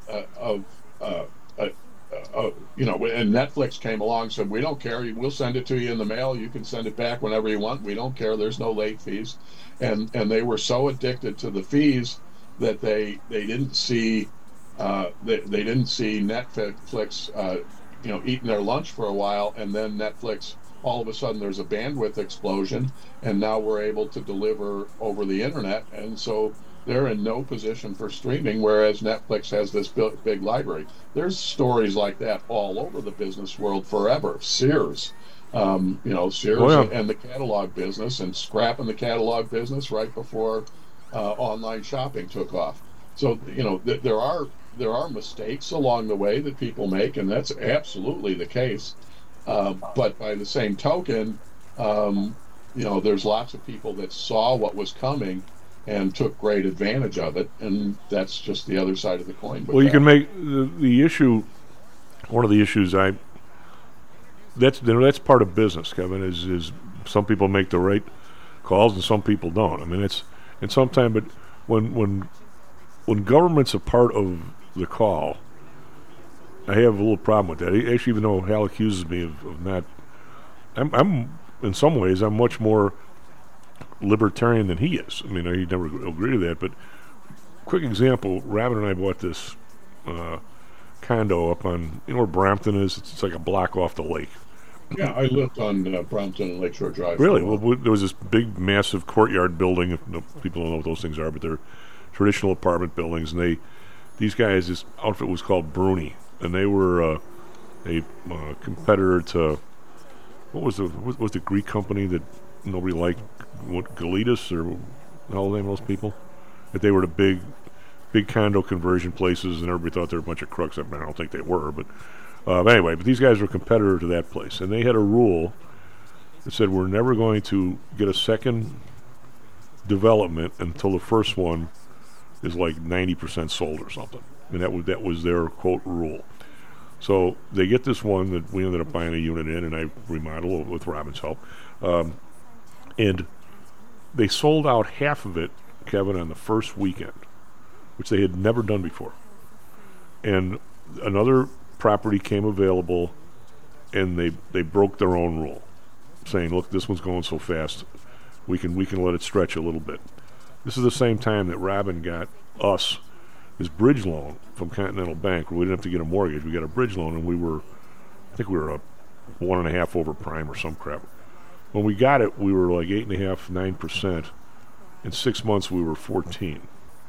and Netflix came along and said, we don't care, we'll send it to you in the mail, you can send it back whenever you want, we don't care, there's no late fees. And they were so addicted to the fees that they didn't see they didn't see Netflix eating their lunch for a while, and then Netflix, all of a sudden there's a bandwidth explosion, and now we're able to deliver over the internet, and so they're in no position for streaming, whereas Netflix has this big library. There's stories like that all over the business world forever. Sears, Sears and the catalog business, and scrapping the catalog business right before online shopping took off. So there are mistakes along the way that people make, and that's absolutely the case. But by the same token, there's lots of people that saw what was coming and took great advantage of it, and that's just the other side of the coin. Well, you can make the issue. One of the issues that's part of business, Kevin. Is some people make the right calls and some people don't. I mean, but when government's a part of the call, I have a little problem with that. Actually, even though Hal accuses me of not, I'm in some ways I'm much more libertarian than he is. I mean, he never agree to that. But quick example: Robin and I bought this condo up on where Brampton is. It's like a block off the lake. Yeah, I lived on Brampton and Lakeshore Drive. Really? Well, there was this big, massive courtyard building. People don't know what those things are, but they're traditional apartment buildings. And these guys, this outfit was called Bruni, and they were a competitor to what was the Greek company that nobody liked? What, Galitas, or how the name of those people? That they were the big condo conversion places, and everybody thought they were a bunch of crooks. I mean, I don't think they were, but anyway. But these guys were a competitor to that place, and they had a rule that said we're never going to get a second development until the first one is like 90% sold or something, and that was their quote rule. So they get this one that we ended up buying a unit in, and I remodeled with Robin's help, and they sold out half of it, Kevin, on the first weekend, which they had never done before. And another property came available, and they broke their own rule, saying, "Look, this one's going so fast, we can let it stretch a little bit." This is the same time that Robin got us his bridge loan from Continental Bank, where we didn't have to get a mortgage. We got a bridge loan, and I think we were a 1.5 over prime or some crap. When we got it, we were like 8.5, 9%. In 6 months, we were 14.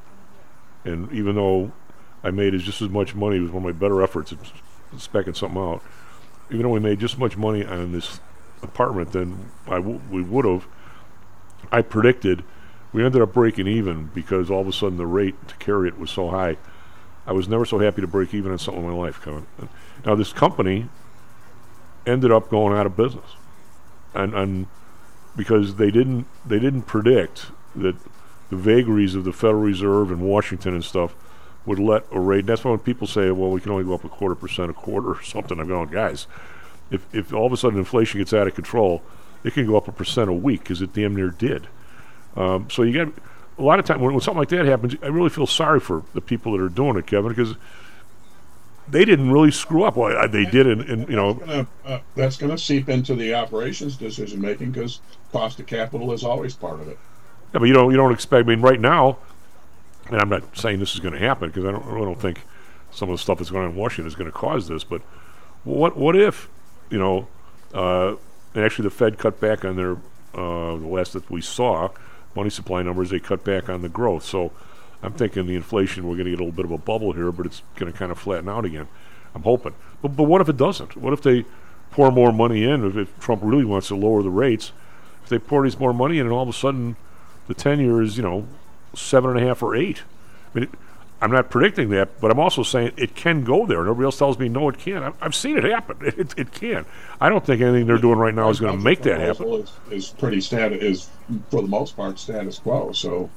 And even though I made just as much money, it was one of my better efforts at specking something out. Even though we made just as much money on this apartment than we would have, I predicted we ended up breaking even because all of a sudden the rate to carry it was so high. I was never so happy to break even on something in my life, Kevin. Now this company ended up going out of business, and because they didn't predict that the vagaries of the Federal Reserve and Washington and stuff would let a rate. That's why when people say, "Well, we can only go up 0.25% a quarter or something," I'm going, guys, if all of a sudden inflation gets out of control, it can go up 1% a week, because it damn near did. So you got a lot of time when something like that happens. I really feel sorry for the people that are doing it, Kevin, because they didn't really screw up. Well, they did, and you know, that's going to seep into the operations decision making, because cost of capital is always part of it. Yeah, but you don't expect. I mean, right now, and I'm not saying this is going to happen, because I don't think some of the stuff that's going on in Washington is going to cause this. But what if, and actually the Fed cut back on their the last that we saw money supply numbers. They cut back on the growth. So I'm thinking the inflation, we're going to get a little bit of a bubble here, but it's going to kind of flatten out again. I'm hoping. But what if it doesn't? What if they pour more money in? If Trump really wants to lower the rates, if they pour these more money in, and all of a sudden the 10-year is 7.5 or 8. I mean, I'm not predicting that, but I'm also saying it can go there. Nobody else tells me no, it can't. I've seen it happen. It can. I don't think anything they're doing right now is going to make that happen. Is pretty status. Is for the most part status quo. So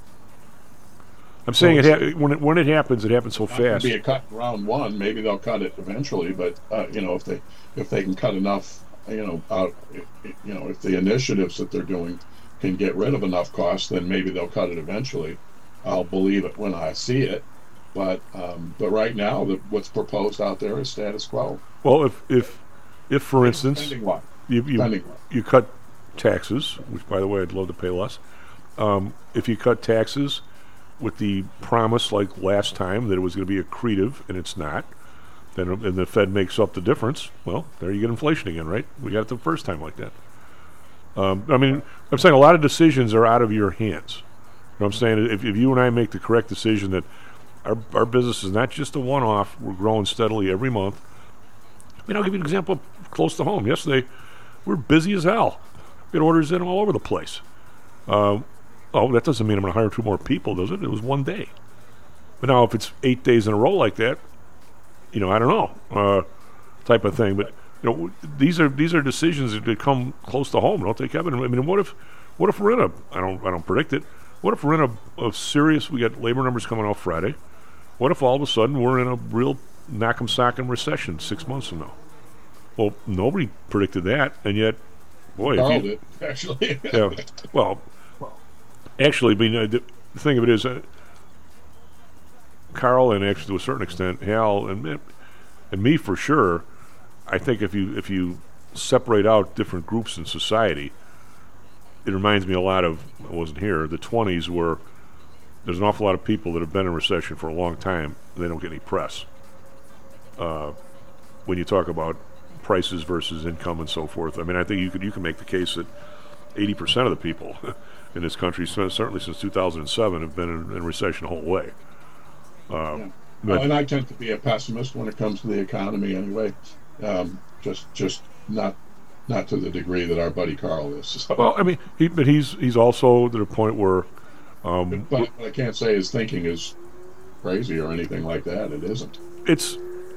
I'm saying when it happens, it happens so fast. Be a cut in round one. Maybe they'll cut it eventually, but if they can cut enough, if the initiatives that they're doing can get rid of enough costs, then maybe they'll cut it eventually. I'll believe it when I see it. But right now, what's proposed out there is status quo. Well, if for instance, you cut taxes, which by the way I'd love to pay less. If you cut taxes with the promise, like last time, that it was going to be accretive, and it's not, then and the Fed makes up the difference. Well, there you get inflation again, right? We got it the first time like that. I mean, I'm saying a lot of decisions are out of your hands. You know what I'm saying? If you and I make the correct decision that our business is not just a one-off, we're growing steadily every month. I mean, I'll give you an example close to home. Yesterday, we're busy as hell. We had orders in all over the place. That doesn't mean I'm going to hire 2 more people, does it? It was one day. But now if it's 8 days in a row like that, I don't know, type of thing. But these are decisions that come close to home, don't they, Kevin? I mean, what if we're in I don't predict it. What if we're in a serious? We got labor numbers coming out Friday. What if all of a sudden we're in a real knock-em sock-em recession 6 months from now? Well, nobody predicted that, and yet, boy, Carl did, actually. Yeah. Well, actually, I mean, the thing of it is, Carl, and actually to a certain extent, Hal, and me for sure. I think if you separate out different groups in society, it reminds me a lot of, I wasn't here, the 20s, where there's an awful lot of people that have been in recession for a long time, and they don't get any press. When you talk about prices versus income and so forth, I mean, I think you can make the case that 80% of the people in this country, certainly since 2007, have been in recession the whole way. And I tend to be a pessimist when it comes to the economy anyway. Just not to the degree that our buddy Carl is. So. Well, I mean, he's also to the point where. But I can't say his thinking is crazy or anything like that. It isn't. It's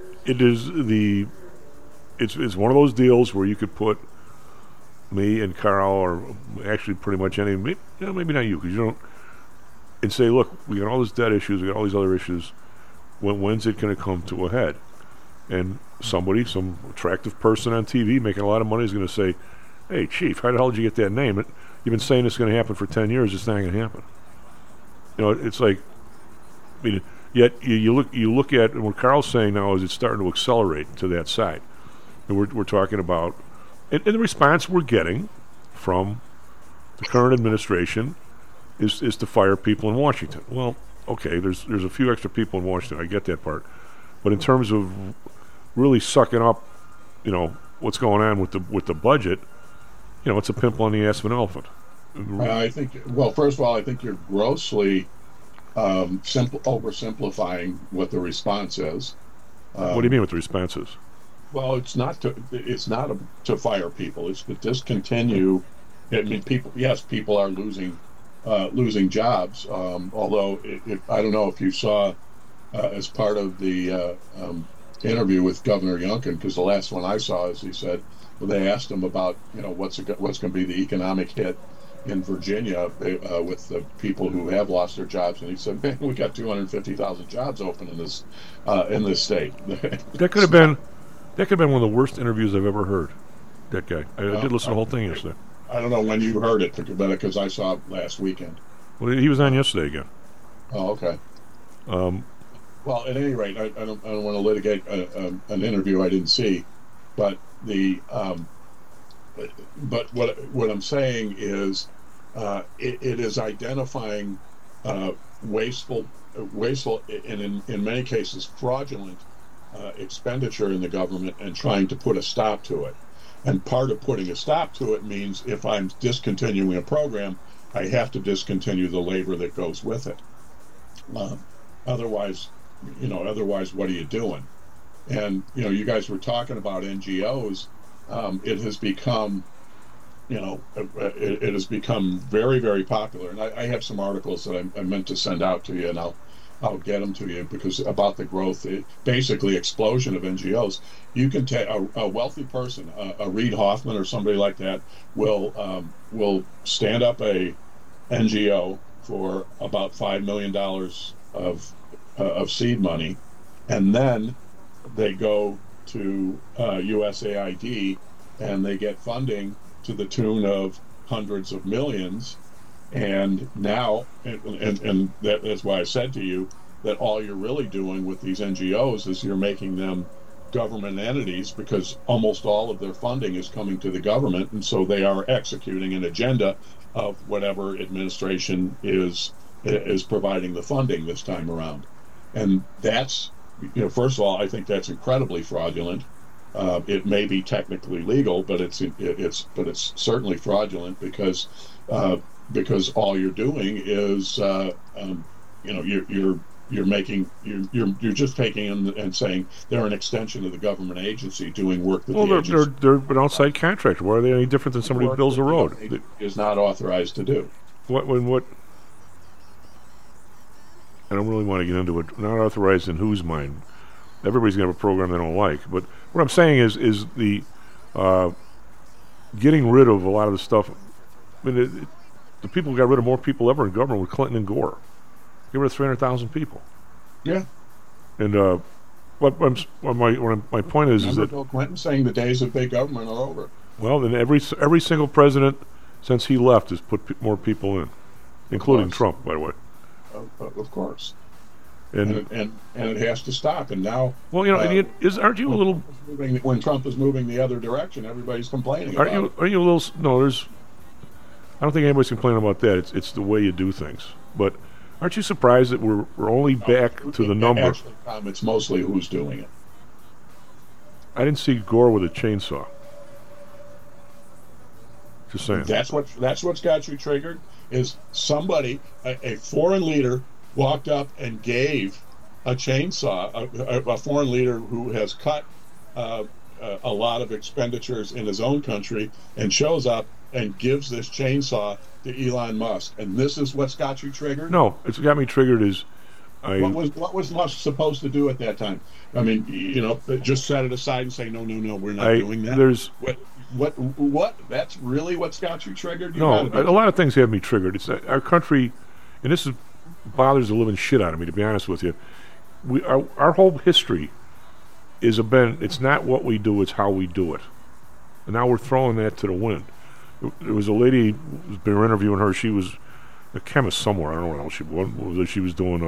one of those deals where you could put me and Carl, or actually pretty much any, maybe not you, because you don't, and say, look, we got all these debt issues, we got all these other issues. When's it going to come to a head? And some attractive person on TV making a lot of money is going to say, hey, Chief, how the hell did you get that name? You've been saying it's going to happen for 10 years. It's not going to happen. It's like, I mean, Yet you look at and what Carl's saying now is it's starting to accelerate to that side. And we're talking about, and the response we're getting from the current administration is to fire people in Washington. Well, okay, there's a few extra people in Washington. I get that part, but in terms of really sucking up, what's going on with the budget, it's a pimple on the ass of an elephant. I think. Well, first of all, I think you're grossly oversimplifying what the response is. What do you mean what the response is? Well, it's not to fire people. It's to discontinue. I mean, people are losing jobs. Although I don't know if you saw as part of the interview with Governor Youngkin, because the last one I saw is he said, well, they asked him about what's going to be the economic hit in Virginia with the people who have lost their jobs, and he said, "Man, we got 250,000 jobs open in this state." That could have been one of the worst interviews I've ever heard. That guy. I did listen to the whole thing yesterday. I don't know when you heard it, because I saw it last weekend. Well, he was on yesterday again. Oh, okay. Well, at any rate, I don't want to litigate an interview I didn't see, but but what I'm saying is it is identifying wasteful and in many cases fraudulent expenditure in the government and trying to put a stop to it. And part of putting a stop to it means if I'm discontinuing a program, I have to discontinue the labor that goes with it. Otherwise, what are you doing? And you guys were talking about NGOs. It has become, it has become very, very popular. And I have some articles that I meant to send out to you, and I'll get them to you, because about the growth, basically explosion of NGOs. You can take a wealthy person, a Reid Hoffman or somebody like that, will stand up a NGO for about $5 million of seed money, and then they go to USAID and they get funding to the tune of hundreds of millions. And now, and that's why I said to you that all you're really doing with these NGOs is you're making them government entities, because almost all of their funding is coming to the government, and so they are executing an agenda of whatever administration is providing the funding this time around. And that's, first of all, I think that's incredibly fraudulent. It may be technically legal, but it's certainly fraudulent, because all you're doing is you're just taking and saying they're an extension of the government agency doing work that they're an outside contractor. Why are they any different than somebody who builds a road? It is not authorized to do. What? I don't really want to get into it. Not authorized in whose mind? Everybody's going to have a program they don't like. But what I'm saying is the getting rid of a lot of the stuff. I mean, the people who got rid of more people ever in government were Clinton and Gore. Get rid of 300,000 people. Yeah. And my point is that Bill Clinton saying the days of big government are over. Well, then every single president since he left has put more people in, including Trump, by the way. Of course. And it has to stop. And now, well, aren't you a little? When Trump is moving the other direction, everybody's complaining. Are you a little? No, I don't think anybody's complaining about that. It's the way you do things. But aren't you surprised that we're only back to the number? Actually, Tom, it's mostly who's doing it. I didn't see Gore with a chainsaw. Just saying. That's what's got you triggered. Is somebody, a foreign leader, walked up and gave a chainsaw, a foreign leader who has cut a lot of expenditures in his own country, and shows up and gives this chainsaw to Elon Musk. And this is what's got you triggered? No, it's got me triggered is what was Musk supposed to do at that time? I mean, just set it aside and say, no, we're not doing that. What? That's really what's got you triggered? A lot of things have me triggered. It's our country, and this bothers the living shit out of me, to be honest with you. Our whole history it's not what we do, it's how we do it. And now we're throwing that to the wind. There was a lady, they were interviewing her, she was a chemist somewhere, I don't know what she was doing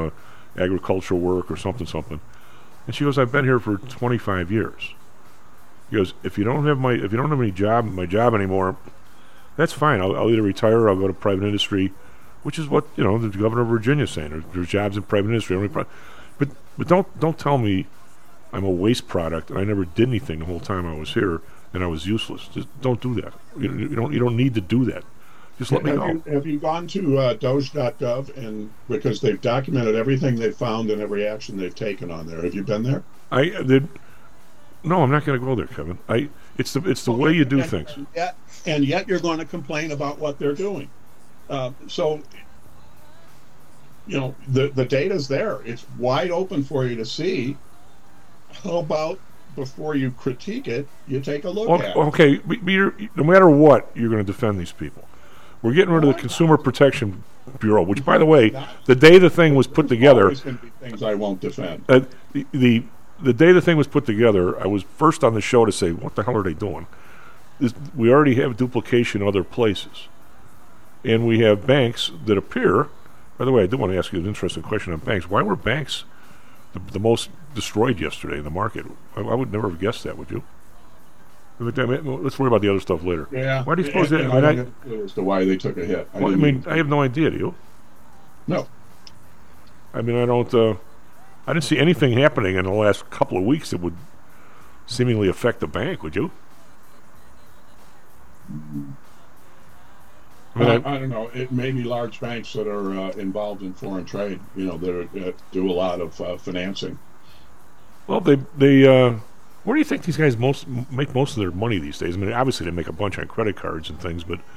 agricultural work or something. And she goes, I've been here for 25 years. He goes, if you don't have my job anymore, that's fine. I'll either retire or I'll go to private industry, which is what, you know, the governor of Virginia is saying. There's jobs in private industry. But don't tell me I'm a waste product and I never did anything the whole time I was here and I was useless. Just don't do that. You don't need to do that. Just let me know. Have you gone to Doge.gov, and because they've documented everything they've found and every action they've taken on there? Have you been there? No, I'm not going to go there, Kevin. It's the way you do things. And yet you're going to complain about what they're doing. So, you know, the data's there. It's wide open for you to see. How about before you critique it, you take a look at it? Okay, no matter what, you're going to defend these people. We're getting rid of the Consumer Protection Bureau, which, by the way, the day the thing was put together, always going to be things I won't defend. The day the thing was put together, I was first on the show to say, what the hell are they doing? We already have duplication other places. And we have banks that appear, by the way, I do want to ask you an interesting question on banks. Why were banks the most destroyed yesterday in the market? I would never have guessed that, would you? Let's worry about the other stuff later. Yeah. Why do you suppose that? I don't have a clue as to why they took a hit. I have no idea, do you? No. I mean, I didn't see anything happening in the last couple of weeks that would seemingly affect the bank, would you? I don't know. It may be large banks that are involved in foreign trade, you know, that do a lot of financing. Well, they where do you think these guys make most of their money these days? I mean, obviously they make a bunch on credit cards and things, but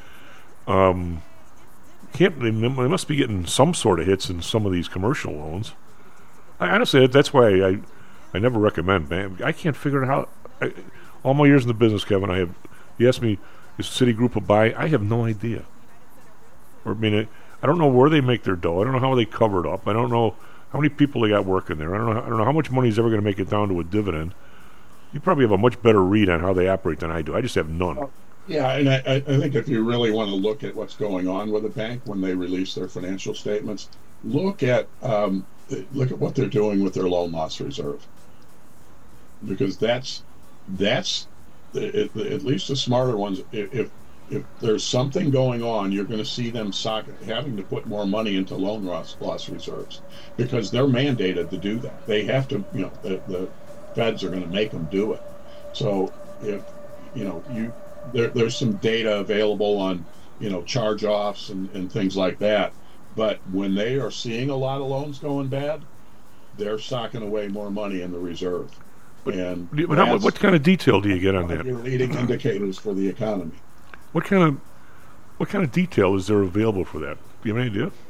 they must be getting some sort of hits in some of these commercial loans. Honestly, that's why I never recommend bank. I can't figure out how. All my years in the business, Kevin, you asked me, is Citigroup a buy? I have no idea. I don't know where they make their dough. I don't know how they cover it up. I don't know how many people they got working there. I don't know how much money is ever going to make it down to a dividend. You probably have a much better read on how they operate than I do. I just have none. Yeah, and I think if you really want to look at what's going on with a bank when they release their financial statements, look at what they're doing with their loan loss reserve, because that's at least the smarter ones. If there's something going on, you're going to see them having to put more money into loan loss reserves, because they're mandated to do that. They have to, you know, the Feds are going to make them do it. So if you know there's some data available on, you know, charge-offs and things like that, but when they are seeing a lot of loans going bad, they're socking away more money in the reserve. But what kind of detail do you get on that? Your leading indicators for the economy. What kind of detail is there available for that? Do you have any idea?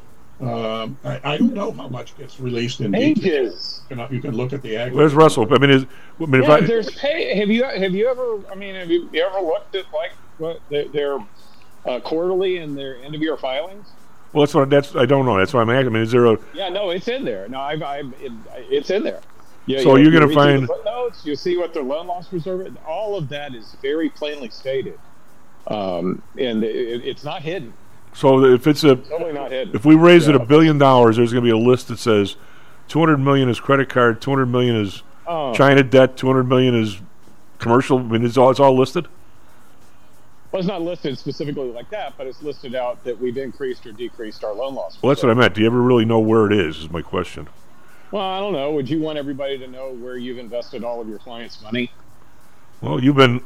I don't know how much gets released in pages. You can look at the aggregate. Where's Russell? There's pay. Have you ever looked at like what their quarterly and their end of year filings? Well, I don't know. That's why I'm asking. I mean, is there a? Yeah, no, it's in there. No, it's in there. So you're going to find footnotes. You see what their loan loss reserve is. All of that is very plainly stated, and it's not hidden. So if it's totally not hidden. If we raise it $1 billion, there's going to be a list that says $200 million is credit card, $200 million is China debt, $200 million is commercial. I mean, it's all listed. Well, it's not listed specifically like that, but it's listed out that we've increased or decreased our loan loss. Well, that's what I meant. Do you ever really know where it is? Is my question. Well, I don't know. Would you want everybody to know where you've invested all of your clients' money? Well, you've been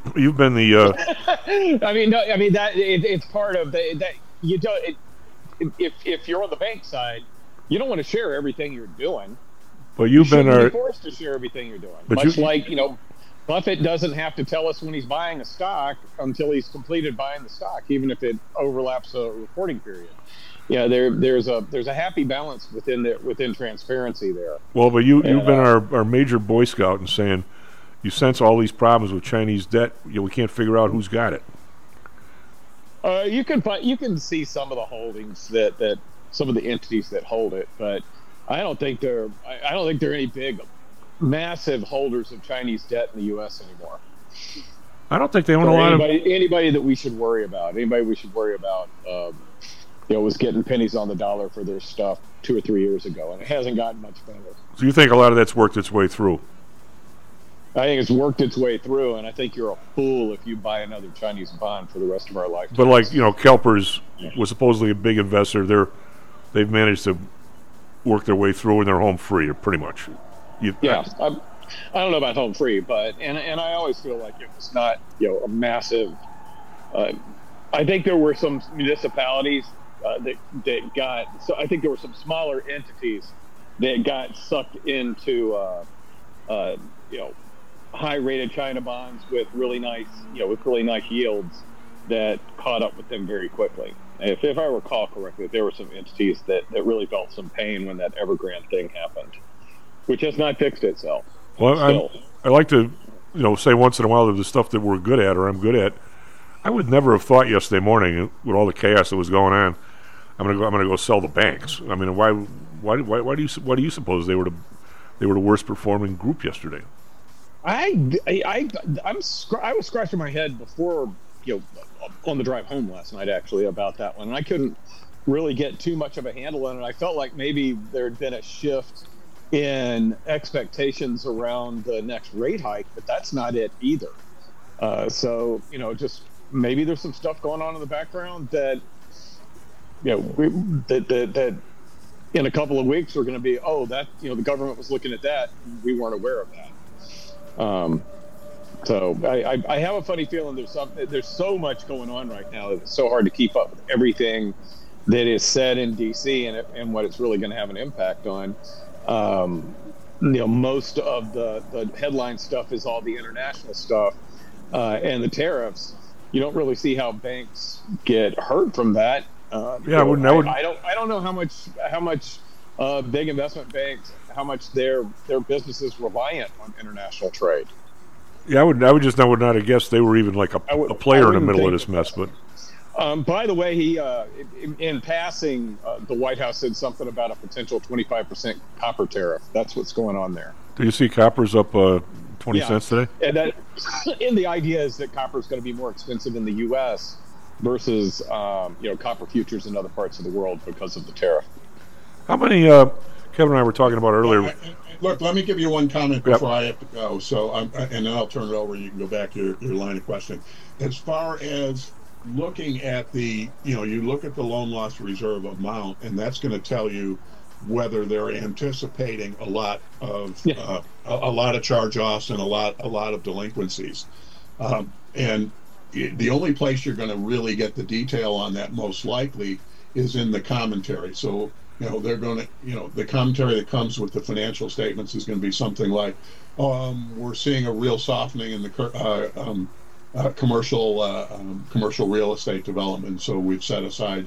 the. I mean, no. I mean that it's part of that. You don't. If you're on the bank side, you don't want to share everything you're doing. Well, you've been forced to share everything you're doing. Much like Buffett doesn't have to tell us when he's buying a stock until he's completed buying the stock, even if it overlaps a reporting period. Yeah, there's a happy balance within transparency there. Well, but you've been our major Boy Scout in saying you sense all these problems with Chinese debt. We can't figure out who's got it. You can see some of the holdings that some of the entities that hold it, but I don't think they're any big, massive holders of Chinese debt in the U.S. anymore. I don't think they own a lot of anybody that we should worry about. Anybody we should worry about was getting pennies on the dollar for their stuff 2 or 3 years ago, and it hasn't gotten much better. So you think a lot of that's worked its way through? I think it's worked its way through, and I think you're a fool if you buy another Chinese bond for the rest of our life. But CalPERS was supposedly a big investor. They've managed to work their way through, and they're home free, pretty much. I don't know about home free, but and I always feel like it was not a massive. I think there were some municipalities that got. So I think there were some smaller entities that got sucked into high-rated China bonds with really nice yields that caught up with them very quickly. If I recall correctly, there were some entities that really felt some pain when that Evergrande thing happened, which has not fixed itself. Well, I like to, say once in a while that the stuff that we're good at or I'm good at. I would never have thought yesterday morning, with all the chaos that was going on, I'm gonna go sell the banks. I mean, why do you suppose they were the worst performing group yesterday? I was scratching my head before, on the drive home last night actually about that one, and I couldn't really get too much of a handle on it. I felt like maybe there had been a shift in expectations around the next rate hike, but that's not it either. So just maybe there's some stuff going on in the background that that in a couple of weeks we're going to be the government was looking at that, we weren't aware of that. So I have a funny feeling there's so much going on right now that it's so hard to keep up with everything that is said in DC and what it's really going to have an impact on. Most of the headline stuff is all the international stuff, and the tariffs. You don't really see how banks get hurt from that. I don't know how much big investment banks, how much their business is reliant on international trade. Yeah, I would not have guessed they were even like a player in the middle of this mess. But by the way, he in passing, the White House said something about a potential 25% copper tariff. That's what's going on there. Do you see copper's up 20 cents today? And the idea is that copper is going to be more expensive in the U.S. versus copper futures in other parts of the world because of the tariff. How many? Kevin and I were talking about earlier. Look, let me give you one comment before I have to go. So, and then I'll turn it over. You can go back to your line of question. As far as looking at you look at the loan loss reserve amount, and that's going to tell you whether they're anticipating a lot of charge-offs and a lot of delinquencies. And the only place you're going to really get the detail on that most likely is in the commentary. So, they're going to, the commentary that comes with the financial statements is going to be something like, we're seeing a real softening in the commercial real estate development, so we've set aside,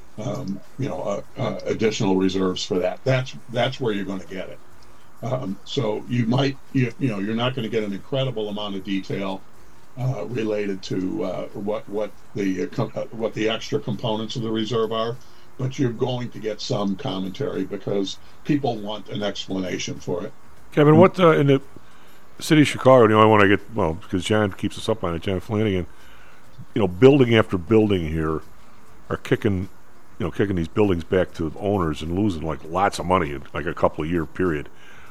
additional reserves for that. That's where you're going to get it. So you might, you're not going to get an incredible amount of detail related to what the extra components of the reserve are. But you're going to get some commentary because people want an explanation for it. Kevin, what in the city of Chicago, the only one I get, because John keeps us up on it, John Flanagan, building after building here are kicking these buildings back to the owners and losing like lots of money in like a couple of year period.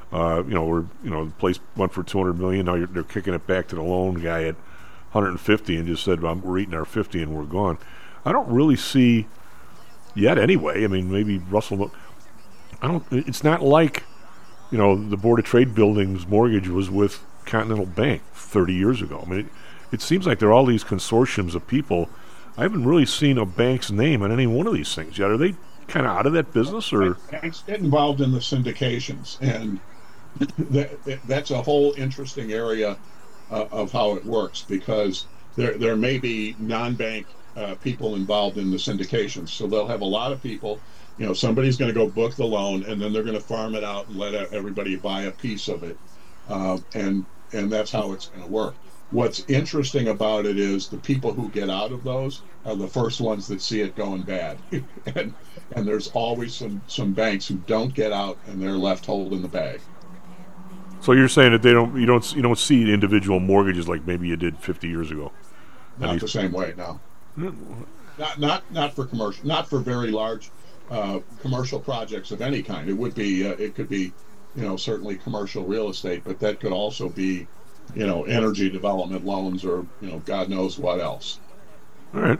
The place went for $200 million. Now they're kicking it back to the loan guy at 150 and just said, we're eating our 50 and we're gone. I don't really see yet anyway. I mean, maybe Russell, it's not like, the Board of Trade Buildings mortgage was with Continental Bank 30 years ago. I mean, it seems like there are all these consortiums of people. I haven't really seen a bank's name on any one of these things yet. Are they kind of out of that business, or? Banks get involved in the syndications, and that's a whole interesting area of how it works, because there may be non-bank people involved in the syndications. So they'll have a lot of people, somebody's going to go book the loan, and then they're going to farm it out and let everybody buy a piece of it. And that's how it's going to work. What's interesting about it is the people who get out of those are the first ones that see it going bad. and there's always some banks who don't get out, and they're left holding the bag. So you're saying that you don't see individual mortgages like maybe you did 50 years ago? Not the same way, no. Not for commercial, not for very large commercial projects of any kind. It would be it could be, certainly commercial real estate, but that could also be, energy development loans or God knows what else. All right.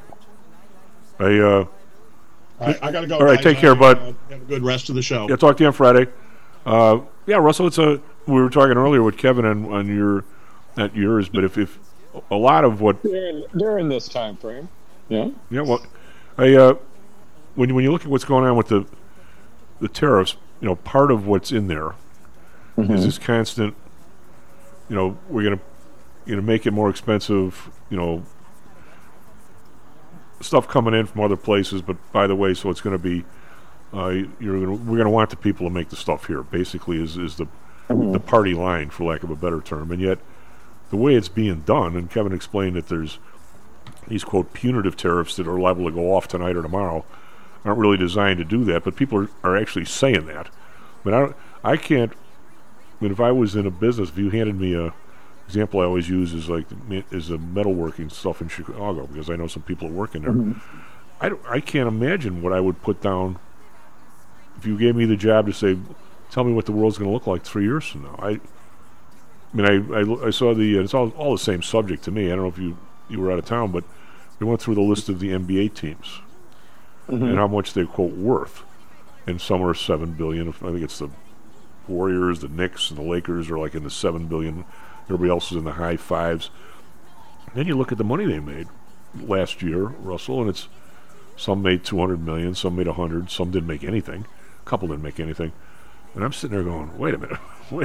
I got to go. All right, guys. take care, bud. Have a good rest of the show. Yeah, talk to you on Friday. Yeah, Russell, we were talking earlier with Kevin on not yours, but if a lot of what during this time frame, yeah. Yeah, well, when you look at what's going on with the tariffs, part of what's in there is this constant, we're gonna make it more expensive, stuff coming in from other places, but by the way, so it's going to be, we're going to want the people to make the stuff here. Basically, is the party line, for lack of a better term, and yet the way it's being done, and Kevin explained that there's these quote punitive tariffs that are liable to go off tonight or tomorrow, aren't really designed to do that, but people are actually saying that. I can't. If I was in a business, if you handed me a example I always use is the metalworking stuff in Chicago, because I know some people that work in there. I can't imagine what I would put down if you gave me the job to say, tell me what the world's going to look like 3 years from now. I saw it's all the same subject to me. I don't know if you were out of town, but they went through the list of the NBA teams and how much they're quote worth, and some are $7 billion. I think it's the Warriors, the Knicks, and the Lakers are like in the $7 billion. Everybody else is in the high fives. Then you look at the money they made last year, Russell, and it's some made $200 million, some made $100, some didn't make anything, a couple didn't make anything, and I'm sitting there going, wait a minute,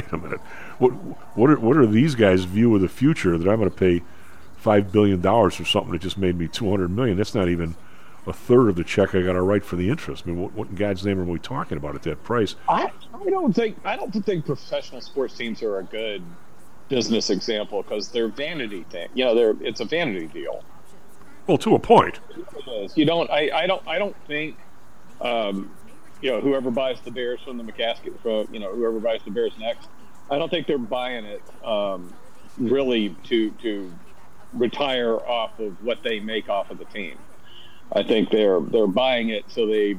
what are these guys' view of the future that I'm going to pay $5 billion for something that just made me $200 million? That's not even a third of the check I got to write for the interest. I mean, what in God's name are we talking about at that price? I don't think professional sports teams are a good business example because they're vanity thing. It's a vanity deal. Well, to a point. I don't think whoever buys the Bears from the McCaskey, whoever buys the Bears next, I don't think they're buying it really to retire off of what they make off of the team. I think they're buying it so they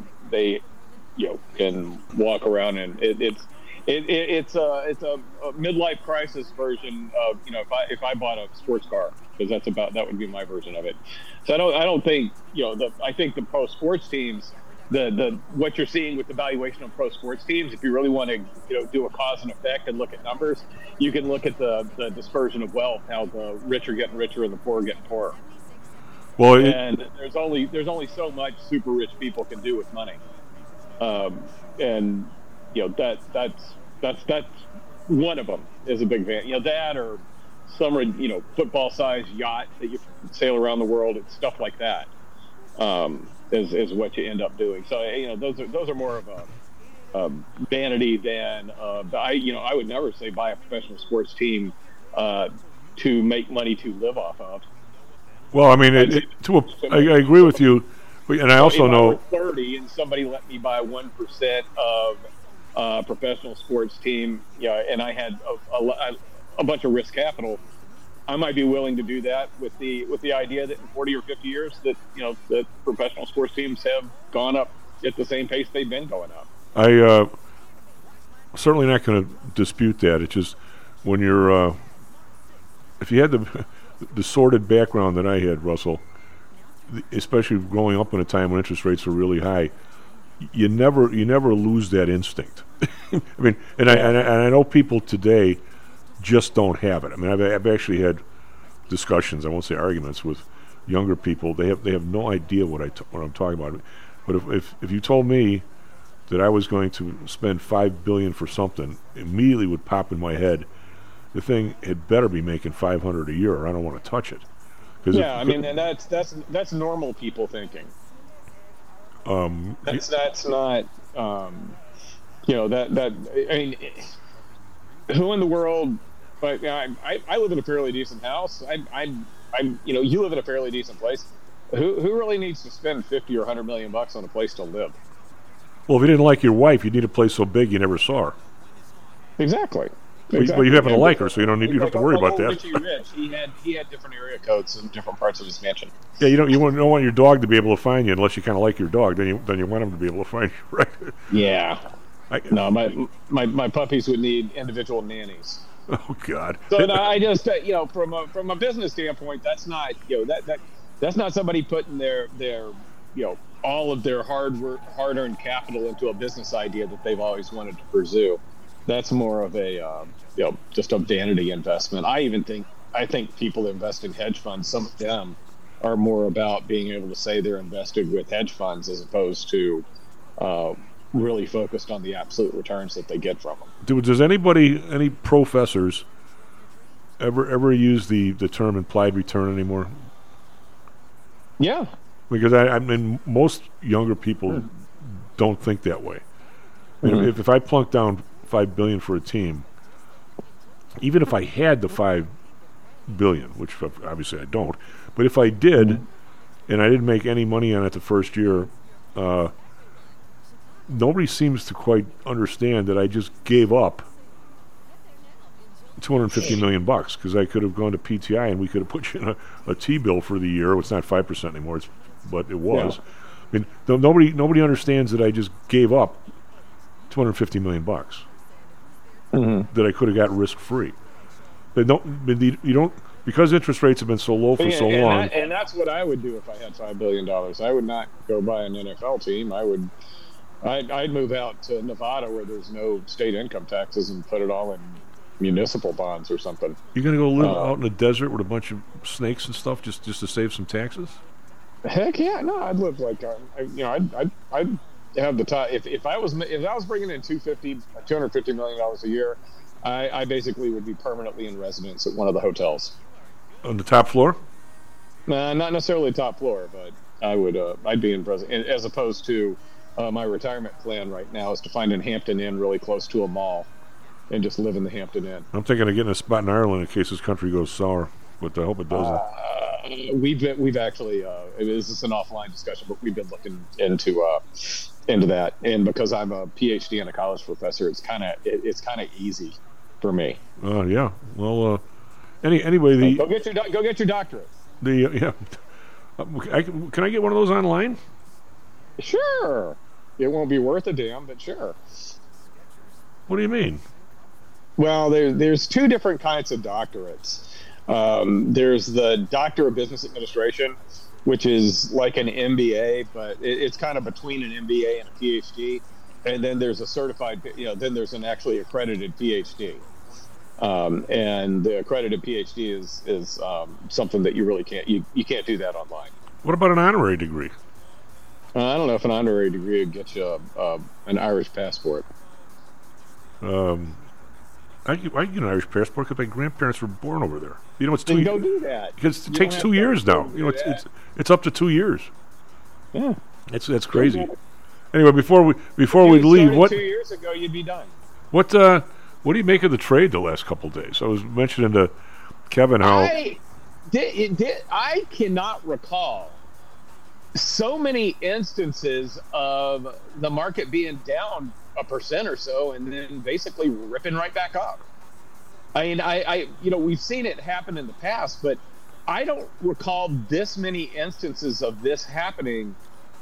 can walk around, and it's a midlife crisis version of if I bought a sports car, because that would be my version of it. So I don't think I think the pro sports teams, the what you're seeing with the valuation of pro sports teams, if you really want to do a cause and effect and look at numbers, you can look at the dispersion of wealth, how the rich are getting richer and the poor are getting poorer. Well, and there's only so much super rich people can do with money, and that's one of them is a big van. That or some football-sized yacht that you sail around the world and stuff like that is what you end up doing. So those are more of a vanity than I would never say buy a professional sports team to make money to live off of. Well, I mean, I agree with you, and I also know. If I were 30 and somebody let me buy 1% of a professional sports team, and I had a bunch of risk capital, I might be willing to do that with the idea that in 40 or 50 years that that professional sports teams have gone up at the same pace they've been going up. I certainly not going to dispute that. It's just when you're if you had the sordid background that I had, Russell, especially growing up in a time when interest rates were really high, you never lose that instinct. I mean, and I know people today just don't have it. I mean, I've actually had discussions, I won't say arguments, with younger people. They have no idea what I'm talking about. But if you told me that I was going to spend $5 billion for something, immediately would pop in my head, the thing had better be making $500 a year, or I don't want to touch it. And that's normal people thinking. That's not who in the world? But I live in a fairly decent house. You live in a fairly decent place. Who really needs to spend $50 or $100 million on a place to live? Well, if you didn't like your wife, you'd need a place so big you never saw her. Exactly. But you happen to like her, so you don't have to worry about that. Richie Rich, he had different area codes in different parts of his mansion. Yeah, you don't want your dog to be able to find you unless you kind of like your dog. Then you want him to be able to find you, right? Yeah. No, my puppies would need individual nannies. Oh God. So no, I just from a business standpoint, that's not that's not somebody putting their all of their hard-earned capital into a business idea that they've always wanted to pursue. That's more of a just a vanity investment. I think people that invest in hedge funds, some of them are more about being able to say they're invested with hedge funds as opposed to really focused on the absolute returns that they get from them. Does any professors ever use the term implied return anymore? Yeah. Because I mean, most younger people don't think that way. I mean, if I plunk down $5 billion for a team, even if I had the $5 billion, which obviously I don't, but if I did, and I didn't make any money on it the first year, nobody seems to quite understand that I just gave up $250 million because I could have gone to PTI and we could have put you in a T-bill for the year. It's not 5% anymore, but it was. Yeah. I mean, nobody understands that I just gave up $250 million that I could have got risk-free. You don't, because interest rates have been so low for so long. And that's what I would do if I had $5 billion. I would not go buy an NFL team. I'd move out to Nevada where there's no state income taxes and put it all in municipal bonds or something. You're going to go live out in the desert with a bunch of snakes and stuff just to save some taxes? Heck yeah, no, I'd live like I'd have the top. If I was bringing in $250 million a year, I basically would be permanently in residence at one of the hotels. On the top floor? Nah, not necessarily top floor, but I'd be in residence as opposed to my retirement plan right now is to find a Hampton Inn really close to a mall and just live in the Hampton Inn. I'm thinking of getting a spot in Ireland in case this country goes sour, but I hope it doesn't. We've actually this is an offline discussion, but we've been looking into that, and because I'm a PhD and a college professor, it's kind of easy for me. Yeah. Well, anyway, go get your doctorate. Can I get one of those online? Sure. It won't be worth a damn, but sure. What do you mean? Well, there's two different kinds of doctorates. There's the Doctor of Business Administration, which is like an MBA, but it's kind of between an MBA and a PhD. And then there's a certified, then there's an actually accredited PhD. And the accredited PhD is something that you really can't, you can't do that online. What about an honorary degree? I don't know if an honorary degree would get you an Irish passport. I get an Irish passport because my grandparents were born over there. It's then go do that. Because it takes 2 years now. It's up to 2 years. Yeah, that's crazy. Anyway, before we leave, 2 years ago you'd be done. What do you make of the trade the last couple of days? I was mentioning to Kevin how I cannot recall so many instances of the market being down 1% or so and then basically ripping right back up. I mean, we've seen it happen in the past, but I don't recall this many instances of this happening.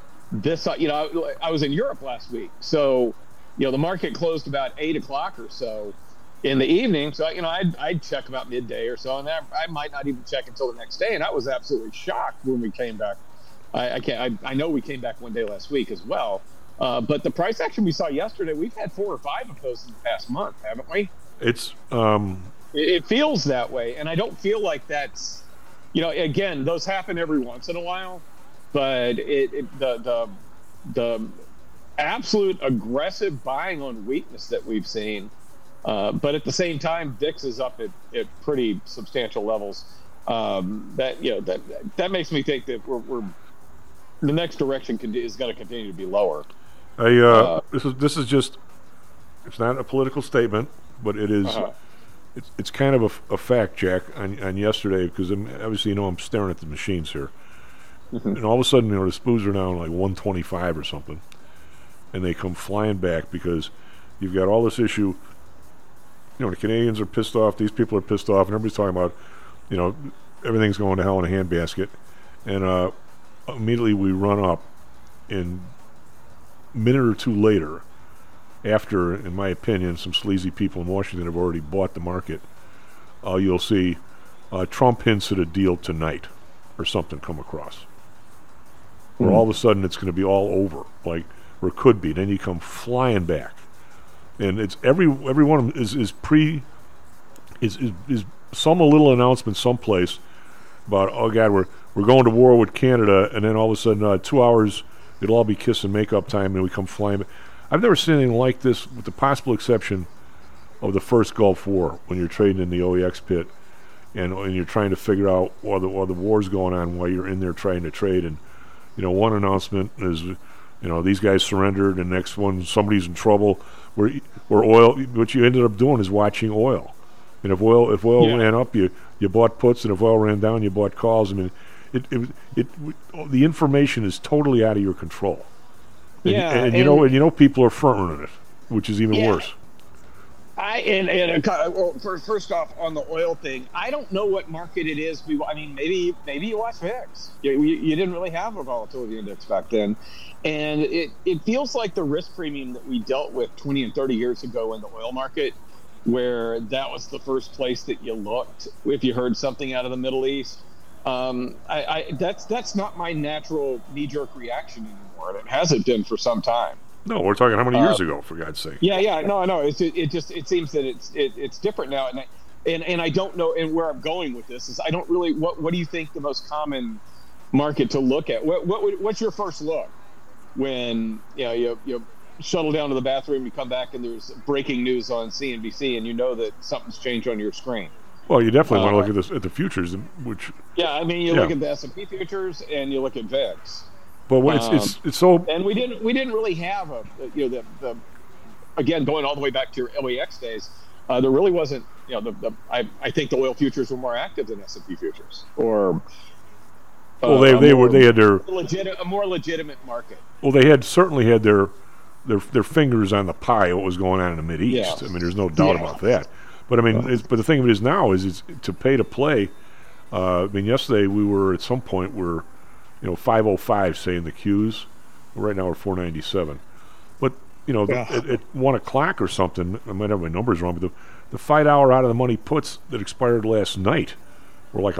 I was in Europe last week, so the market closed about 8 o'clock or so in the evening. So I'd check about midday or so, and I might not even check until the next day. And I was absolutely shocked when we came back. I know we came back one day last week as well. But the price action we saw yesterday, we've had 4 or 5 of those in the past month, haven't we? It's it feels that way, and I don't feel like that's again, those happen every once in a while, but the absolute aggressive buying on weakness that we've seen, but at the same time, VIX is up at pretty substantial levels. That makes me think that we're the next direction is going to continue to be lower. This is just, it's not a political statement, but it is. It's kind of a fact, Jack, on yesterday, because obviously I'm staring at the machines here, and all of a sudden the SPOOs are now like 125 or something, and they come flying back because you've got all this issue the Canadians are pissed off. These people are pissed off, and everybody's talking about, everything's going to hell in a handbasket. And immediately we run up, and a minute or two later, after, in my opinion, some sleazy people in Washington have already bought the market, you'll see Trump hints at a deal tonight or something come across. Where all of a sudden it's going to be all over, or it could be. Then you come flying back. And it's every one of them is some little announcement someplace about, oh God, we're going to war with Canada, and then all of a sudden 2 hours it'll all be kiss and makeup time, and we come flying back. I've never seen anything like this, with the possible exception of the first Gulf War, when you're trading in the OEX pit, and you're trying to figure out while the war's going on, while you're in there trying to trade. And one announcement is, these guys surrendered, and next one, somebody's in trouble. Where oil, what you ended up doing is watching oil. And if oil ran up, you bought puts, and if oil ran down, you bought calls. I mean, the information is totally out of your control. And people are front running it, which is even worse. First off, on the oil thing, I don't know what market it is. Maybe you watch VIX. You didn't really have a volatility index back then, and it feels like the risk premium that we dealt with 20 and 30 years ago in the oil market, where that was the first place that you looked if you heard something out of the Middle East. That's not my natural knee-jerk reaction anymore, and it hasn't been for some time. No, we're talking how many years ago, for God's sake? No. It seems that it's different now, and I don't know. And where I'm going with this is, I don't really. What do you think the most common market to look at? What's your first look when you shuttle down to the bathroom, you come back, and there's breaking news on CNBC, and you know that something's changed on your screen? Well, you definitely want to look at the futures, which. You look at the S&P futures and you look at VIX. But it's so. And we didn't really have the again, going all the way back to your LEX days, there really wasn't I think the oil futures were more active than S&P futures, or they had their a more legitimate market. Well, they certainly had their fingers on the pie of what was going on in the Mideast. I mean, there's no doubt about that. But I mean, but the thing of it is now is it's to pay to play. Yesterday we were at some point 505, say, in the Qs. Right now we're 497. But at 1 o'clock or something, I might have my numbers wrong, but the 5 hour out of the money puts that expired last night were like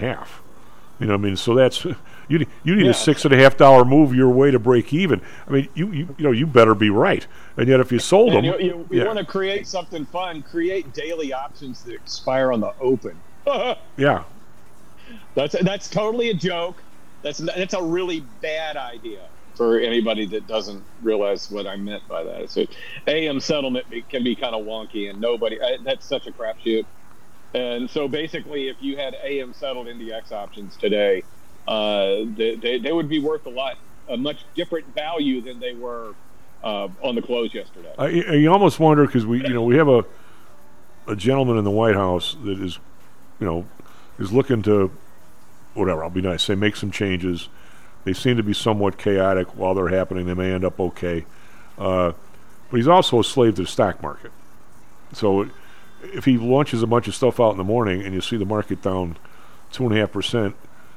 $1.50. So that's you need a $6.50 move your way to break even. I mean, you better be right. And yet, if you sold them, you want to create something fun. Create daily options that expire on the open. Yeah, that's totally a joke. That's a really bad idea for anybody that doesn't realize what I meant by that. So, AM settlement can be kind of wonky, and that's such a crapshoot. And so basically, if you had AM settled NDX options today, they would be worth a much different value than they were on the close yesterday. You almost wonder, because we have a gentleman in the White House that is looking to, whatever, I'll be nice, say make some changes. They seem to be somewhat chaotic while they're happening. They may end up okay. But he's also a slave to the stock market. So if he launches a bunch of stuff out in the morning and you see the market down 2.5%,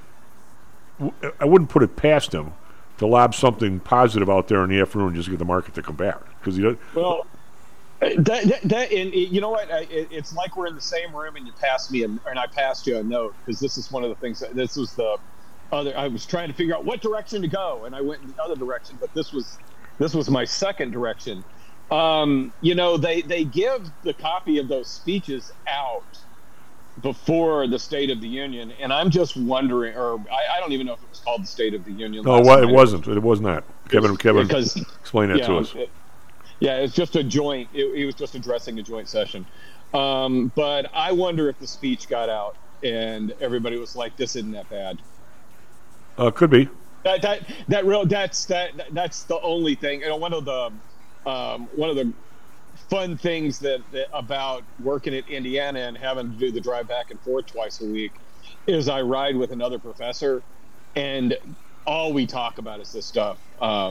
I wouldn't put it past him to lob something positive out there in the afternoon and just get the market to come back. Because he doesn't. Well, and you know what? It's like we're in the same room and you passed me, and I passed you a note, because this is one of the things. This was the other. I was trying to figure out what direction to go, and I went in the other direction. But this was my second direction. They give the copy of those speeches out before the State of the Union, and I'm just wondering, or I don't even know if it was called the State of the Union. No, it wasn't. It was not. Kevin, explain that to us. It's just a joint. He was just addressing a joint session. But I wonder if the speech got out and everybody was like, "This isn't that bad." Could be. That's the only thing. One of the fun things that about working at Indiana and having to do the drive back and forth twice a week is I ride with another professor, and all we talk about is this stuff.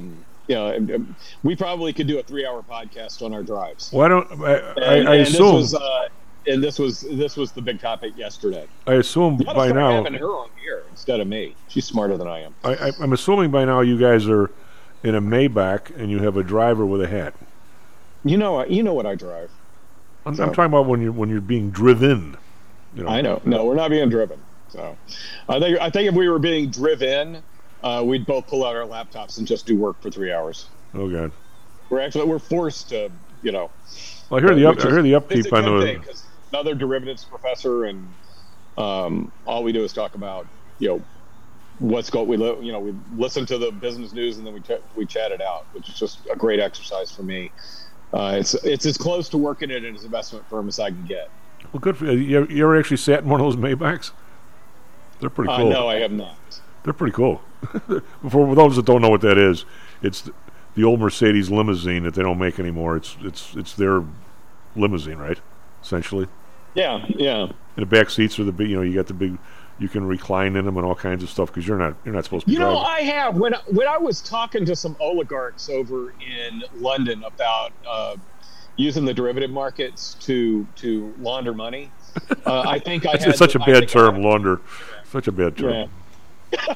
we probably could do a 3-hour podcast on our drives. Why don't I assume? This was the big topic yesterday. I assume by now having her on here instead of me. She's smarter than I am. I'm assuming by now you guys are in a Maybach and you have a driver with a hat. You know what I drive. I'm talking about when you're being driven. I know. No, we're not being driven. So, I think if we were being driven, we'd both pull out our laptops and just do work for 3 hours. Oh God. We're forced to, Well, I hear the upkeep on the. Another derivatives professor, and all we do is talk about what's going. We listen to the business news and then we chat it out, which is just a great exercise for me. It's as close to working at an investment firm as I can get. Well, good for you. You ever actually sat in one of those Maybachs? They're pretty cool. No, I have not. They're pretty cool. For those that don't know what that is, it's the old Mercedes limousine that they don't make anymore. It's their limousine, right? Essentially. Yeah. And the back seats are the big. You got the big. You can recline in them and all kinds of stuff because you're not supposed to be driving. I have when I was talking to some oligarchs over in London about using the derivative markets to launder money. I think it's such a bad term, launder. Such a bad term. Yeah.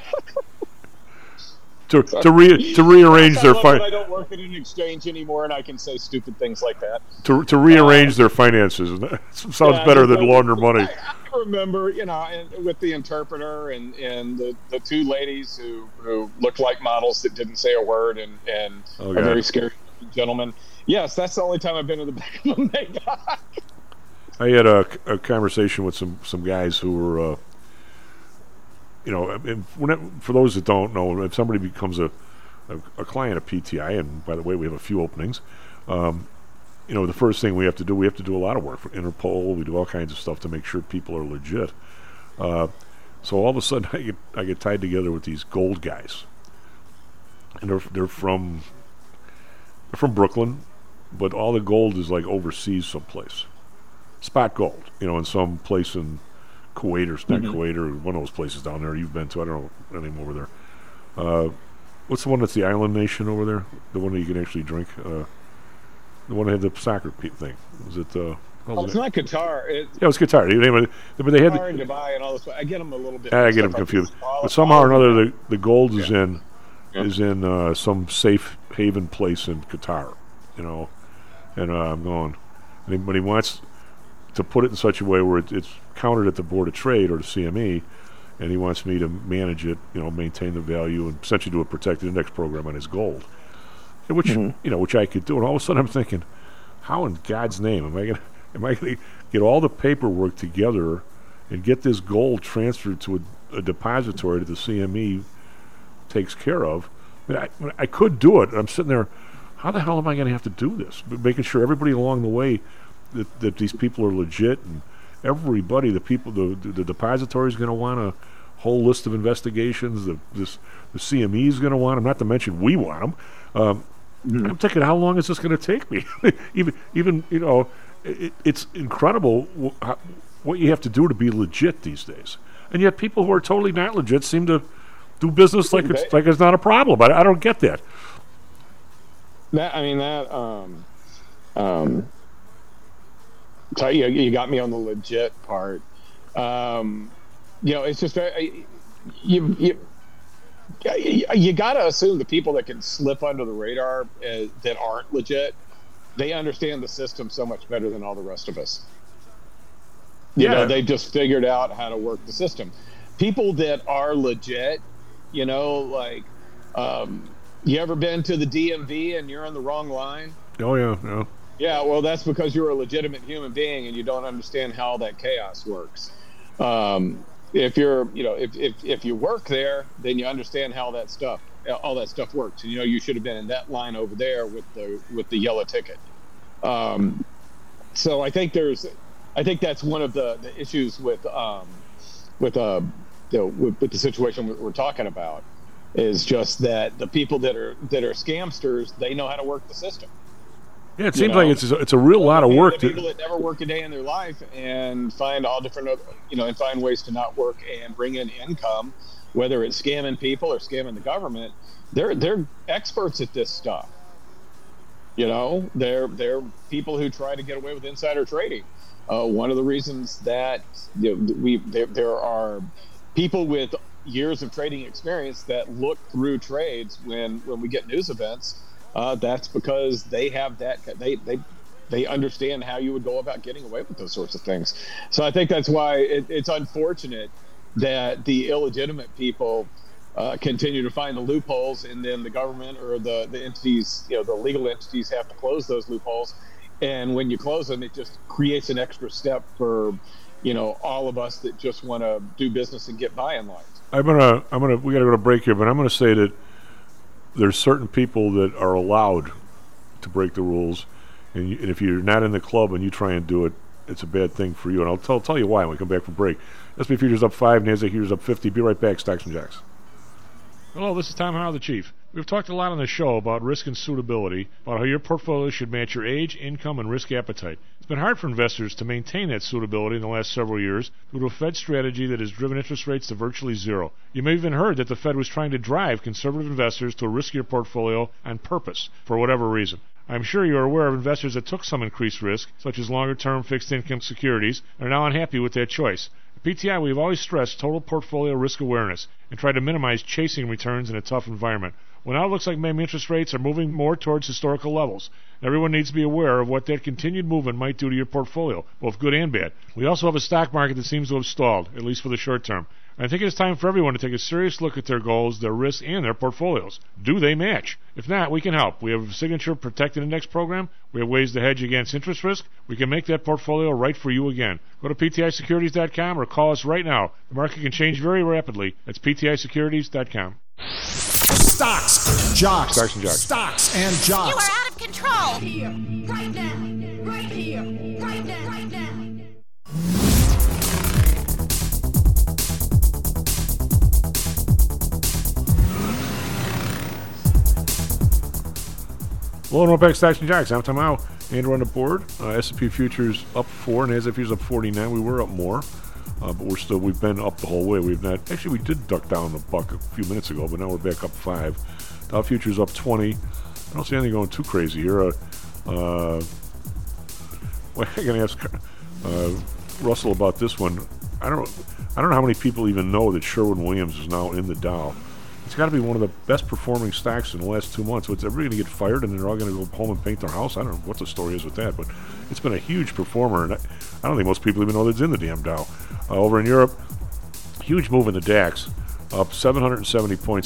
to rearrange their I don't work at an exchange anymore, and I can say stupid things like that. To rearrange their finances. Sounds better than launder money. I remember, with the interpreter and the two ladies who looked like models that didn't say a word and a very scary gentleman. Yes, that's the only time I've been in the back of a Maybach. I had a conversation with some guys who were, for those that don't know, if somebody becomes a client of PTI, and by the way, we have a few openings, the first thing we have to do a lot of work for Interpol. We do all kinds of stuff to make sure people are legit. So all of a sudden, I get tied together with these gold guys, and they're from Brooklyn, but all the gold is like overseas someplace. Spot gold, in some place in Kuwait or Kuwait or one of those places down there you've been to. I don't know any over there. What's the one that's the island nation over there? The one that you can actually drink. The one that had the soccer thing. Was it? It's not Qatar. It was Qatar. But they had Qatar and Dubai and all this. I get them a little bit. I get them confused. But somehow or another, the gold is in some safe haven place in Qatar. And I'm going. But he wants to put it in such a way where it's counted at the Board of Trade or the CME, and he wants me to manage it, maintain the value, and essentially do a protected index program on his gold, which which I could do. And all of a sudden, I'm thinking, how in God's name am I going to get all the paperwork together and get this gold transferred to a depository that the CME takes care of? I could do it. I'm sitting there. How the hell am I going to have to do this? Making sure everybody along the way that these people are legit, and everybody, the depository is going to want a whole list of investigations. The CME is going to want them. Not to mention we want them. I'm thinking, how long is this going to take me? even it's incredible what you have to do to be legit these days, and yet people who are totally not legit seem to do business like it's not a problem. I don't get that. So you got me on the legit part. It's just you got to assume the people that can slip under the radar that aren't legit, they understand the system so much better than all the rest of us. They just figured out how to work the system. People that are legit, you ever been to the DMV and you're on the wrong line? Oh yeah. Yeah, well, that's because you're a legitimate human being and you don't understand how that chaos works. If you're, if you work there, then you understand how all that stuff works. And you should have been in that line over there with the yellow ticket. So I think that's one of the issues with the situation we're talking about, is just that the people that are scamsters, they know how to work the system. Yeah, it seems like it's a real lot of work. People that never work a day in their life and find all different, and find ways to not work and bring in income, whether it's scamming people or scamming the government. They're experts at this stuff. They're people who try to get away with insider trading. One of the reasons that there are people with years of trading experience that look through trades when we get news events. That's because they have that. They understand how you would go about getting away with those sorts of things. So I think that's why it's unfortunate that the illegitimate people continue to find the loopholes, and then the government or the entities, the legal entities, have to close those loopholes. And when you close them, it just creates an extra step for all of us that just want to do business and get by in life. We got to go to break here, but I'm going to say that there's certain people that are allowed to break the rules, and if you're not in the club and you try and do it, it's a bad thing for you. And I'll tell you why when we come back from break. S&P futures up 5, NASDAQ futures up 50. Be right back, Stocks and Jocks. Hello, this is Tom Howell, the Chief. We've talked a lot on the show about risk and suitability, about how your portfolio should match your age, income, and risk appetite. It's been hard for investors to maintain that suitability in the last several years due to a Fed strategy that has driven interest rates to virtually zero. You may have even heard that the Fed was trying to drive conservative investors to a riskier portfolio on purpose, for whatever reason. I'm sure you are aware of investors that took some increased risk, such as longer-term fixed-income securities, and are now unhappy with that choice. At PTI, we've always stressed total portfolio risk awareness and tried to minimize chasing returns in a tough environment. Well, now it looks like maybe interest rates are moving more towards historical levels. Everyone needs to be aware of what that continued movement might do to your portfolio, both good and bad. We also have a stock market that seems to have stalled, at least for the short term. I think it's time for everyone to take a serious look at their goals, their risks, and their portfolios. Do they match? If not, we can help. We have a signature protected index program. We have ways to hedge against interest risk. We can make that portfolio right for you again. Go to PTIsecurities.com or call us right now. The market can change very rapidly. That's PTIsecurities.com. Stocks, jocks, Stocks and Jocks. Stocks and jocks. You are out of control. Here, right now, right here, right now, right now. Hello, and welcome back to Stocks and Jocks. I'm Tom Howe. Andrew on the board. S&P futures up 4, and NASDAQ futures up 49. We were up more, but we've been up the whole way. We did duck down a buck a few minutes ago, but now we're back up 5. Dow futures up 20. I don't see anything going too crazy here. Well, I'm going to ask Russell about this one. I don't know how many people even know that Sherwin-Williams is now in the Dow. It's got to be one of the best performing stocks in the last 2 months. So it's everybody going to get fired and they're all going to go home and paint their house. I don't know what the story is with that, but it's been a huge performer. And I don't think most people even know that it's in the damn Dow. Over in Europe, huge move in the DAX, up 770 points,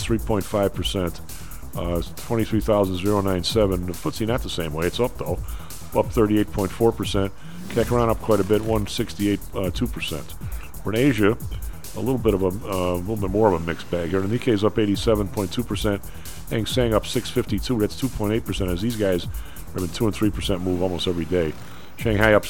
3.5%, 23,097. The FTSE not the same way. It's up though, up 38.4%. CAC up quite a bit, 168, 2%. We're in Asia. A little bit more of a mixed bag here. The Nikkei is up 87.2%. Hang Seng up 652. That's 2.8%. As these guys have been 2 and 3% move almost every day. Shanghai up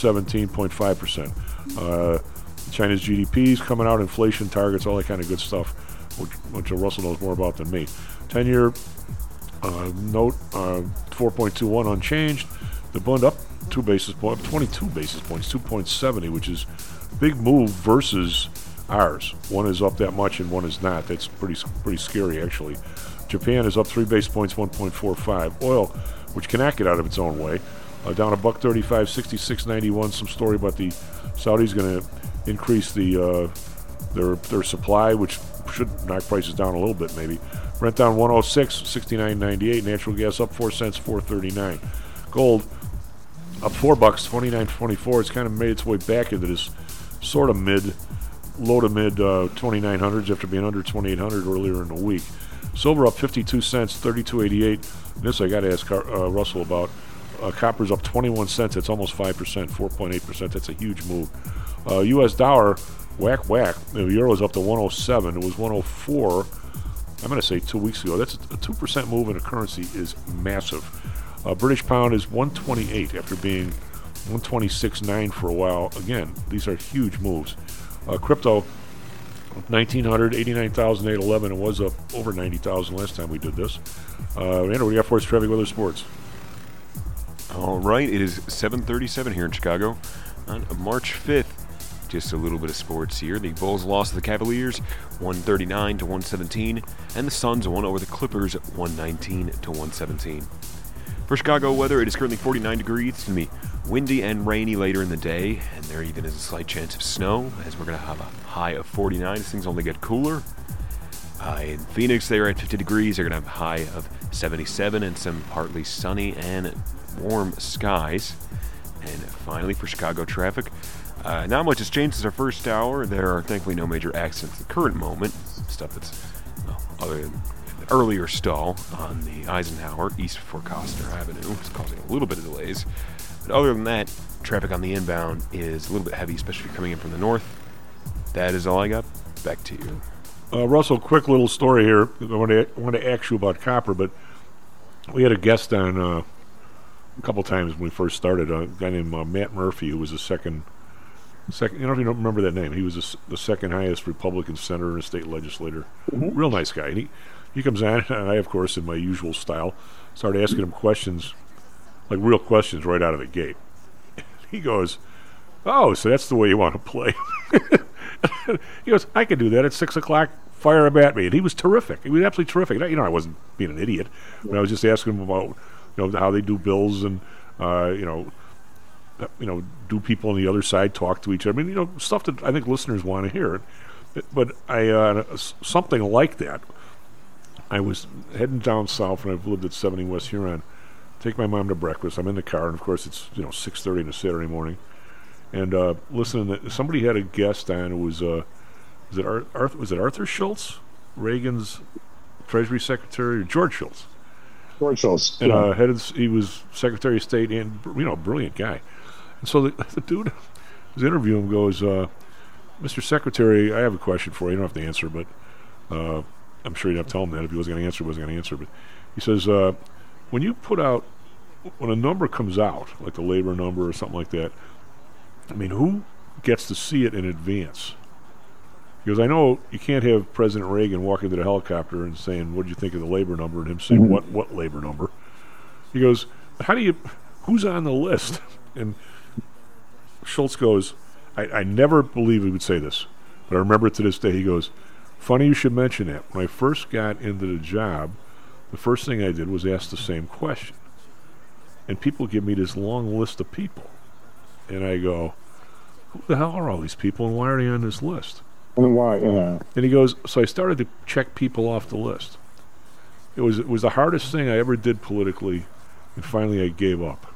17.5%. China's GDP is coming out, inflation targets, all that kind of good stuff, which Russell knows more about than me. 10-year note 4.21 unchanged. The Bund up 2 basis points, 22 basis points, 2.70, which is big move versus ours. One is up that much and one is not. That's pretty scary, actually. Japan is up 3 basis points, 1.45. Oil, which cannot get out of its own way, down $1.35, 66.91. Some story about the Saudis going to increase their supply, which should knock prices down a little bit, maybe. Brent down 106, 69.98. Natural gas up 4 cents, 4.39. Gold up $4, 29.24. It's kind of made its way back into this sort of low to mid 2900s after being under 2800 earlier in the week. Silver up 52 cents, 32.88. This I got to ask Russell about. Copper's up 21 cents. That's almost 5%, 4.8%. That's a huge move. U.S. dollar, whack. The euro's up to 107. It was 104. I'm going to say 2 weeks ago. That's a 2% move in a currency is massive. British pound is 128 after being 126.9 for a while. Again, these are huge moves. Crypto, 1,900, 89,811. It was up over 90,000 last time we did this. Andrew, what do you got for us, traffic, weather, sports? All right, it is 7:37 here in Chicago on March 5th. Just a little bit of sports here. The Bulls lost to the Cavaliers 139 to 117, and the Suns won over the Clippers 119 to 117. For Chicago weather, it is currently 49 degrees. It's going to be windy and rainy later in the day, and there even is a slight chance of snow, as we're going to have a high of 49 as things only get cooler. In Phoenix, they're at 50 degrees. They're going to have a high of 77 and some partly sunny and warm skies. And finally, for Chicago traffic, not much has changed since our first hour. There are thankfully no major accidents at the current moment. Stuff that's, well, other than an earlier stall on the Eisenhower east Fort Costner Avenue. It's causing a little bit of delays. But other than that, traffic on the inbound is a little bit heavy, especially coming in from the north. That is all I got. Back to you. Russell, quick little story here. I want to ask you about copper, but we had a guest on a couple times when we first started, a guy named Matt Murphy, who was the second. You know, if you don't remember that name, he was the second highest Republican senator and state legislator. Mm-hmm. Real nice guy. And he comes on, and I, of course, in my usual style, started asking him questions, like real questions, right out of the gate. He goes, "Oh, so that's the way you want to play?" He goes, "I could do that at 6 o'clock. Fire him at me." And he was terrific. He was absolutely terrific. You know, I wasn't being an idiot. I was just asking him about, how they do bills and, do people on the other side talk to each other? I mean, stuff that I think listeners want to hear. But something like that. I was heading down south, and I've lived at 70 West Huron. Take my mom to breakfast. I'm in the car, and of course it's 6:30 on a Saturday morning. And listening, somebody had a guest on who was was it Arthur Schultz, Reagan's Treasury Secretary, or George Schultz? George Schultz. And he was Secretary of State, and brilliant guy. And so the dude who's interviewing him goes, "Mr. Secretary, I have a question for you. You don't have to answer, but I'm sure you'd have to tell him that if he wasn't going to answer, he wasn't going to answer." But he says, when a number comes out, like the labor number or something like that, I mean, who gets to see it in advance? He goes, "I know you can't have President Reagan walk into the helicopter and saying, 'What did you think of the labor number?' and him saying, Mm-hmm. what labor number?" He goes, who's on the list?" And Schultz goes, I never believe he would say this, but I remember it to this day. He goes, "Funny you should mention that. When I first got into the job, the first thing I did was ask the same question. And people give me this long list of people. And I go, who the hell are all these people, and why are they on this list?" And why? Yeah. And he goes, "So I started to check people off the list. It was the hardest thing I ever did politically, and finally I gave up."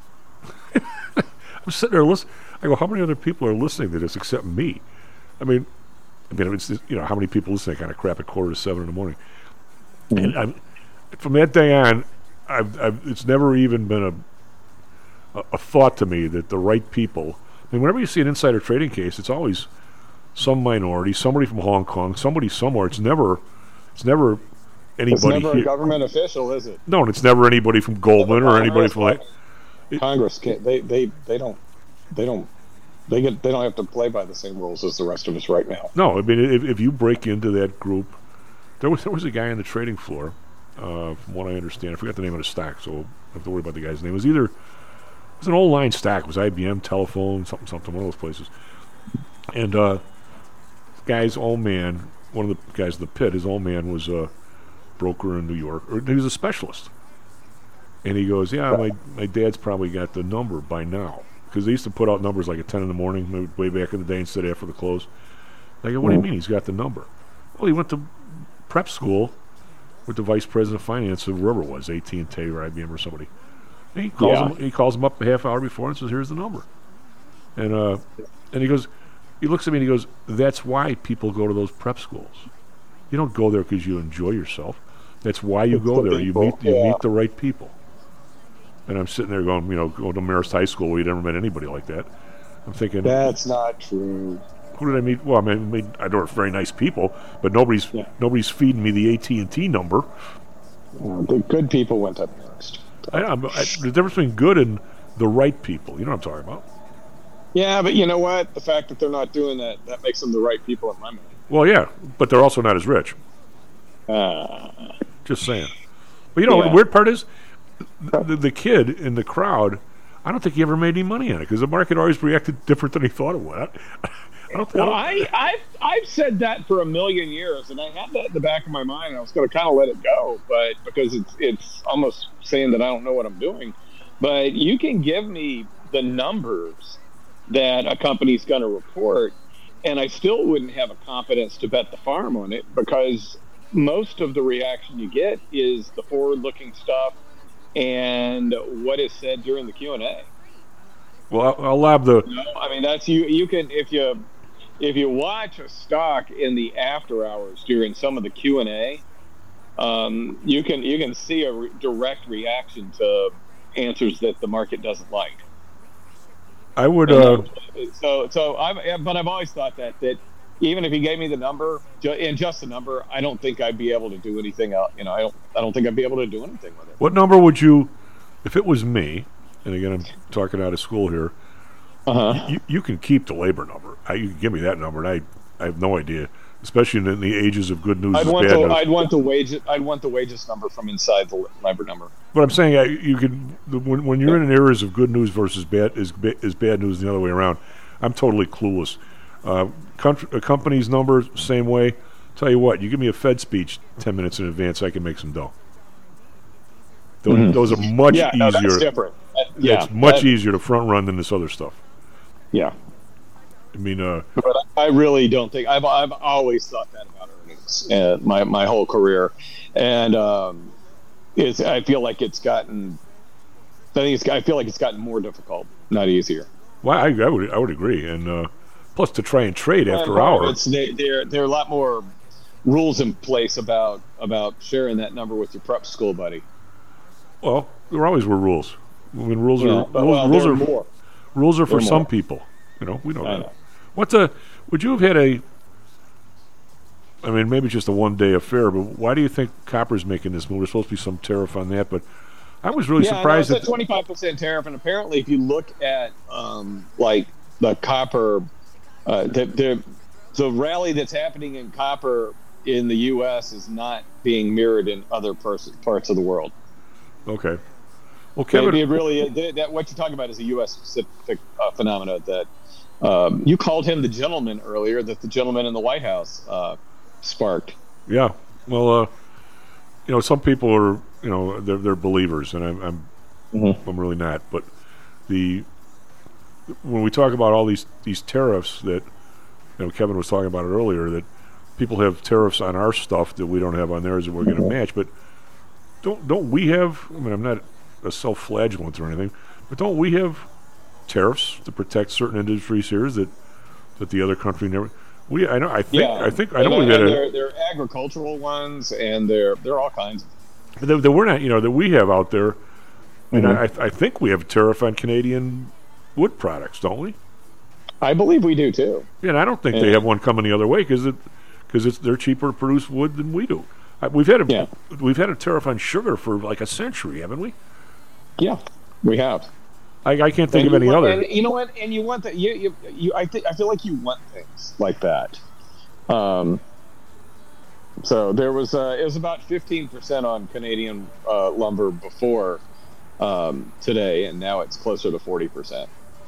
I'm sitting there listening. I go, "How many other people are listening to this except me?" I mean, it's just, how many people listen to that kind of crap at 6:45 in the morning? Mm-hmm. And from that day on, it's never even been a thought to me that the right people. I mean, whenever you see an insider trading case, it's always some minority, somebody from Hong Kong, somebody somewhere. It's never anybody. It's never here. A government official, is it? No, and it's never anybody from Goldman or anybody from Congress can't. They don't have to play by the same rules as the rest of us right now. No, I mean, if you break into that group, there was a guy on the trading floor, from what I understand. I forgot the name of the stock, so I don't have to worry about the guy's name. It was an old line stock. It was IBM, telephone, something, one of those places. And guy's old man, one of the guys in the pit, his old man was a broker in New York, or he was a specialist. And he goes, "Yeah, my dad's probably got the number by now." Because they used to put out numbers like at 10 in the morning, way back in the day, instead of after the close. I go, "What do you mean he's got the number?" "Well, he went to prep school with the vice president of finance of whoever it was, AT&T or IBM or somebody. And he calls him up a half hour before and says, "Here's the number." And he goes, he looks at me and he goes, "That's why people go to those prep schools. You don't go there because you enjoy yourself. That's why you go there. You meet the right people." And I'm sitting there going, going to Marist High School where you never met anybody like that. I'm thinking, that's not true. Who did I meet? Well, I mean, I know very nice people, but nobody's feeding me the AT&T number. The good people went up next. The difference between good and the right people, you know what I'm talking about? Yeah, but you know what? The fact that they're not doing that makes them the right people in my mind. Well, yeah, but they're also not as rich. Just saying. But the weird part is, the kid in the crowd, I don't think he ever made any money on it because the market always reacted different than he thought it would. I've said that for a million years, and I had that in the back of my mind. And I was going to kind of let it go, but because it's almost saying that I don't know what I'm doing. But you can give me the numbers that a company's going to report, and I still wouldn't have a confidence to bet the farm on it because most of the reaction you get is the forward-looking stuff and what is said during the Q&A. Well, I'll lab the. I mean, that's you can if you watch a stock in the after hours during some of the Q&A, you can see a direct reaction to answers that the market doesn't like. I would. But I've always thought that even if you gave me the number and just the number, I don't think I'd be able to do anything else. I don't think I'd be able to do anything with it. What number would you, if it was me? And again, I'm talking out of school here. You can keep the labor number. You can give me that number, and I have no idea, especially in the ages of good news. I'd want the wages number from inside the labor number. But I'm saying you can when you're in an eras of good news versus bad is bad news the other way around. I'm totally clueless. A company's number, same way. Tell you what, you give me a Fed speech 10 minutes in advance, I can make some dough. Those are much easier. No, that's different. It's much easier to front run than this other stuff. Yeah. I mean, but I really don't think I've always thought that about earnings my whole career, and I feel like it's gotten more difficult, not easier. Well, I would agree, and plus to try and trade after hours, there are a lot more rules in place about sharing that number with your prep school buddy. Well, there always were rules. I mean, rules are more. Rules are for some people. We don't know. Would you have had maybe just a one-day affair, but why do you think copper's making this move? There's supposed to be some tariff on that, but I was really surprised that 25% tariff, and apparently if you look at like the copper, the rally that's happening in copper in the U.S. is not being mirrored in other parts of the world. Okay. Well, Kevin, what you're talking about is a U.S. specific phenomena that you called him the gentleman earlier, that the gentleman in the White House sparked. Yeah. Well, some people are, they're believers, and I'm really not. But when we talk about all these tariffs that, Kevin was talking about it earlier, that people have tariffs on our stuff that we don't have on theirs that we're going to match. But don't we have? I mean, I'm not a self-flagellant or anything, but don't we have tariffs to protect certain industries here that the other country never? I think I know we've had they're agricultural ones, and they're all kinds. That we're not, that we have out there. And I think we have a tariff on Canadian wood products, don't we? I believe we do too. Yeah, and I don't think they have one coming the other way because they're cheaper to produce wood than we do. We've had a tariff on sugar for like a century, haven't we? Yeah, we have. I can't think of any other. And you know what? And you want that. I feel like you want things like that. So there was it was about 15% on Canadian lumber before today, and now it's closer to 40%.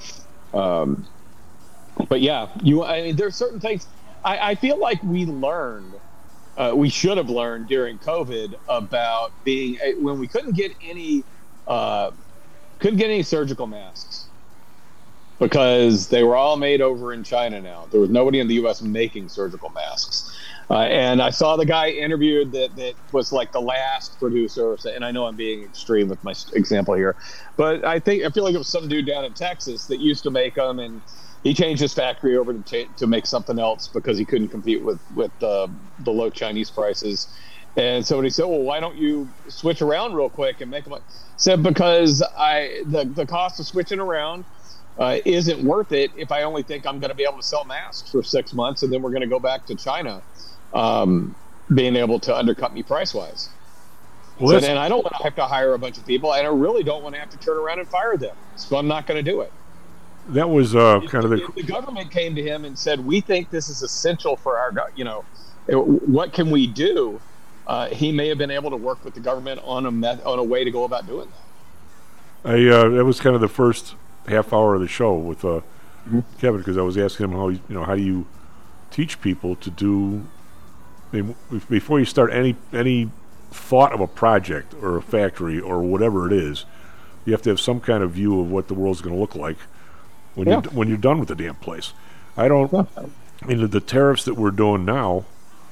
But yeah, there's certain things. I feel like we learned. We should have learned during COVID about when we couldn't get any surgical masks because they were all made over in China now. There was nobody in the U.S. making surgical masks. And I saw the guy interviewed that was like the last producer, and I know I'm being extreme with my example here, but I feel like it was some dude down in Texas that used to make them, and he changed his factory over to make something else because he couldn't compete with the low Chinese prices. And so he said, well, why don't you switch around real quick and make them? Said, because the cost of switching around isn't worth it if I only think I'm going to be able to sell masks for 6 months, and then we're going to go back to China being able to undercut me price-wise. Well, and I don't want to have to hire a bunch of people, and I really don't want to have to turn around and fire them. So I'm not going to do it. That was kind of the government came to him and said, we think this is essential for our, what can we do? He may have been able to work with the government on a way to go about doing that. That was kind of the first half hour of the show with Kevin, because I was asking him how do you teach people to do, before you start any thought of a project or a factory or whatever it is, you have to have some kind of view of what the world's going to look like when you're done with the damn place. I mean, the tariffs that we're doing now,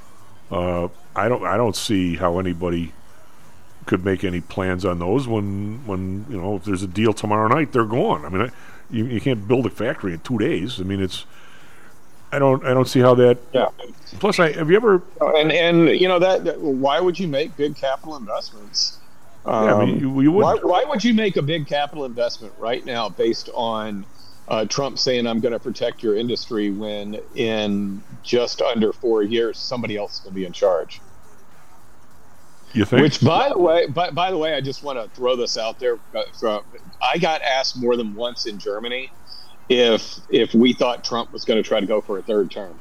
I don't see how anybody could make any plans on those when if there's a deal tomorrow night, they're gone. I mean, you can't build a factory in 2 days. I mean, I don't see how that. Yeah. Plus, have you ever? And that why would you make big capital investments? I mean, you would. Why would you make a big capital investment right now based on Trump saying I'm going to protect your industry when in just under 4 years somebody else is going to be in charge? You think? Which, by the way, I just want to throw this out there. I got asked more than once in Germany if we thought Trump was going to try to go for a third term.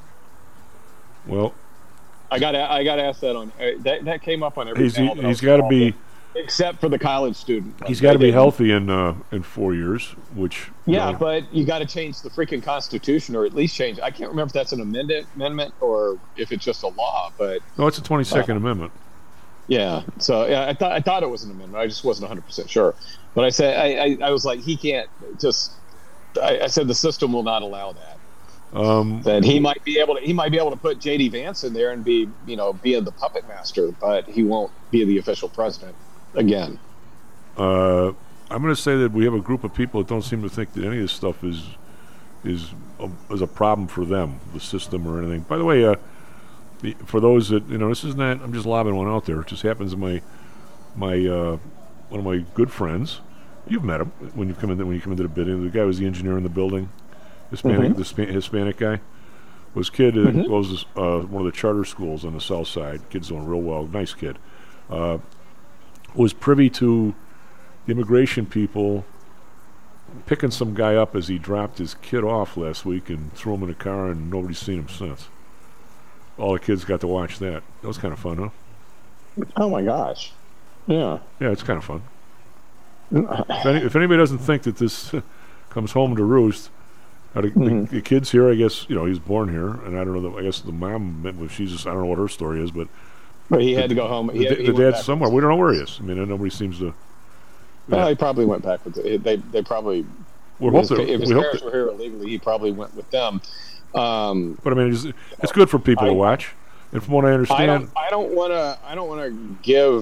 Well, I got asked that on that came up on every panel. He's got to be, except for the college student. He's got to be healthy in 4 years, which but you got to change the freaking Constitution, or at least change. I can't remember if that's an amendment or if it's just a law. But no, it's a 22nd Amendment. Yeah, so I thought it was an amendment. I just wasn't 100% sure. But I said I was like, he can't just. I said the system will not allow that. That he might be able to put J.D. Vance in there and be the puppet master, but he won't be the official president again. I'm going to say that we have a group of people that don't seem to think that any of this stuff is a problem for them, the system or anything. By the way, for those that this is not. I'm just lobbing one out there. It just happens to my one of my good friends. You've met him when you come into the building. The guy was the engineer in the building. Hispanic guy. Was kid goes to one of the charter schools on the south side. Kid's doing real well. Nice kid. Was privy to the immigration people picking some guy up as he dropped his kid off last week and threw him in a car, and nobody's seen him since. All the kids got to watch that. That was kind of fun, huh? Oh my gosh. Yeah. Yeah, it's kind of fun. If anybody doesn't think that this comes home to roost, the kid's here. I guess he was born here, and I don't know. I guess the mom, I don't know what her story is, but he had to go home. The dad's somewhere. We don't know where he is. I mean, nobody seems to. Well, he probably went back with they probably. If his parents were here illegally, he probably went with them. But I mean, it's good for people to watch. And from what I understand, I don't want to give.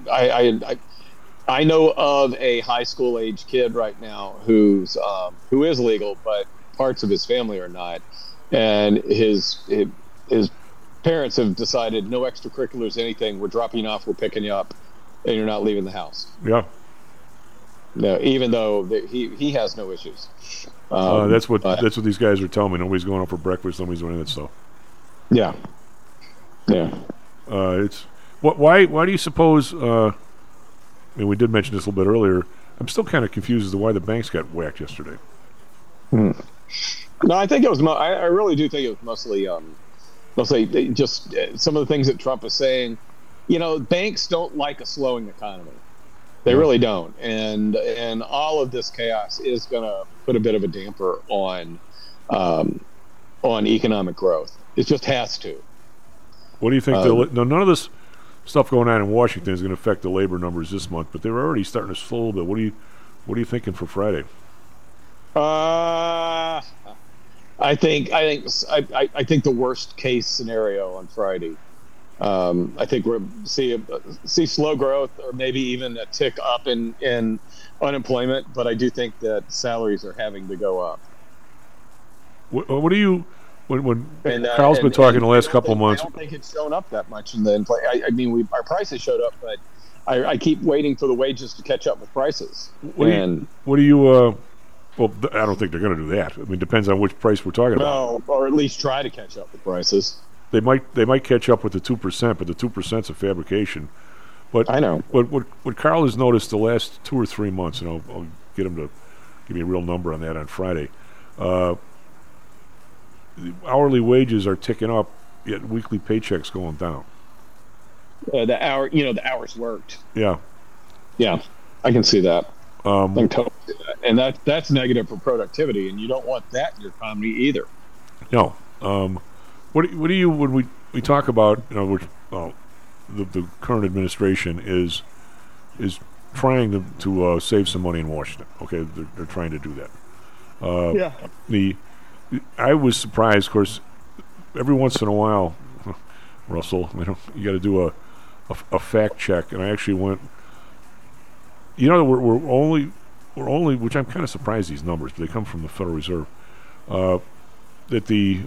I know of a high school age kid right now who is legal, but parts of his family are not, and his parents have decided no extracurriculars, anything. We're dropping you off, we're picking you up, and you're not leaving the house. Yeah. No, even though he has no issues. That's what these guys are telling me. Nobody's going out for breakfast. Nobody's doing that stuff. Yeah. Yeah. It's why do you suppose? I mean, we did mention this a little bit earlier. I'm still kind of confused as to why the banks got whacked yesterday. No, I think it was. I really do think it was mostly just some of the things that Trump is saying. Banks don't like a slowing economy. They really don't, and all of this chaos is going to put a bit of a damper on economic growth. It just has to. What do you think? None of this stuff going on in Washington is going to affect the labor numbers this month, but they're already starting to slow a bit. What are you thinking for Friday? I think the worst case scenario on Friday. I think we'll see slow growth, or maybe even a tick up in unemployment. But I do think that salaries are having to go up. What do you? When Carl's been talking the last couple of months, I don't think it's shown up that much in the inflation. I mean, our prices showed up, but I keep waiting for the wages to catch up with prices. What do you? Well, I don't think they're going to do that. I mean, it depends on which price we're talking about. Or at least try to catch up with prices. They might catch up with the 2%, but the 2%'s a fabrication. But I know. What Carl has noticed the last 2 or 3 months, and I'll get him to give me a real number on that on Friday. The hourly wages are ticking up, yet weekly paychecks going down. The hours worked. Yeah. Yeah, I can see that. And that's negative for productivity, and you don't want that in your economy either. No. What do you when we talk about the current administration is trying to save some money in Washington. Okay, they're trying to do that. I was surprised, of course. Every once in a while, Russell, you got to do a fact check, and I actually went. We're only, which I'm kind of surprised these numbers, but they come from the Federal Reserve. Let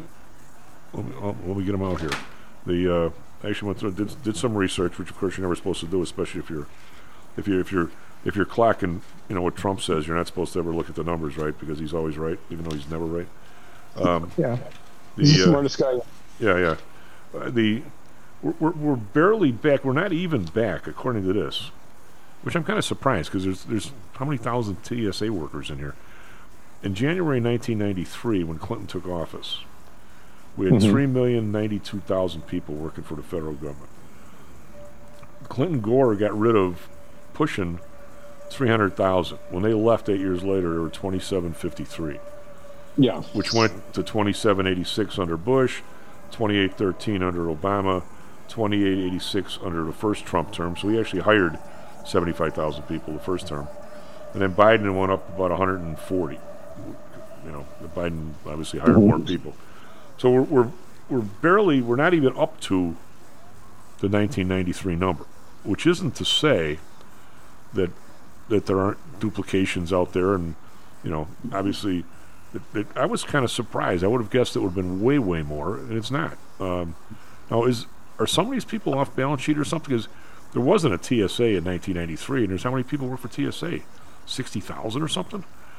me get them out here. I actually went through did some research, which of course you're never supposed to do, especially if you're clocking, what Trump says. You're not supposed to ever look at the numbers, right? Because he's always right, even though he's never right. He's the smartest guy. Yeah. We're barely back. We're not even back, according to this, which I'm kind of surprised because there's how many thousand TSA workers in here? In January 1993, when Clinton took office, we had 3,092,000 people working for the federal government. Clinton Gore got rid of pushing 300,000. When they left 8 years later, there were 2,753. Yeah. Which went to 2,786 under Bush, 2,813 under Obama, 2,886 under the first Trump term. So he actually hired 75,000 people the first term. And then Biden went up about 140. Biden obviously hired more people. So we're not even up to the 1993 number, which isn't to say that there aren't duplications out there, and obviously I was kind of surprised. I would have guessed it would have been way more, and it's not. Now are some of these people off balance sheet or something? Because there wasn't a TSA in 1993, and there's how many people work for TSA? 60,000 or something?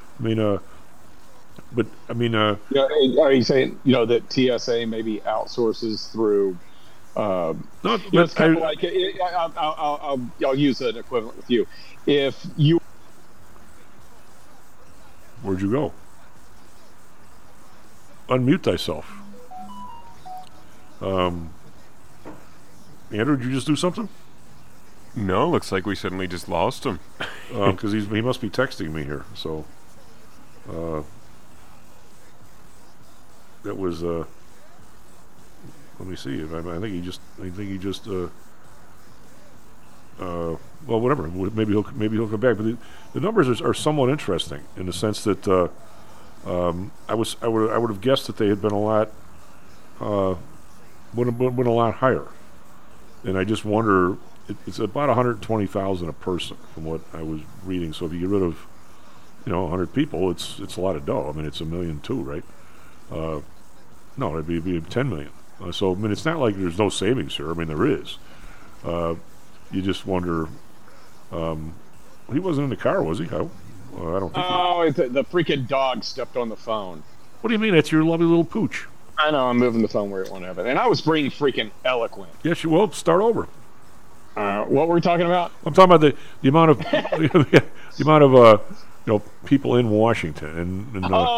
Are you saying that TSA maybe outsources through? It's kind of like I'll use an equivalent with you. If you, where'd you go? Unmute thyself. Andrew, did you just do something? No, looks like we suddenly just lost him. Because he must be texting me here. So. That was let me see. I think he just well, whatever. Maybe he'll come back. But the numbers are somewhat interesting in the sense that I would have guessed that they had been a lot would have been a lot higher. And I just wonder. It's about 120,000 a person from what I was reading. So if you get rid of 100 people, it's a lot of dough. It's $1.2 million, right? No, it'd be 10 million. So it's not like there's no savings here. There is. You just wonder. He wasn't in the car, was he? I don't think. Oh, the freaking dog stepped on the phone. What do you mean? That's your lovely little pooch. I know. I'm moving the phone where it won't have it, and I was being freaking eloquent. Yes, you will. Start over. What were we talking about? I'm talking about the amount of the amount of people in Washington.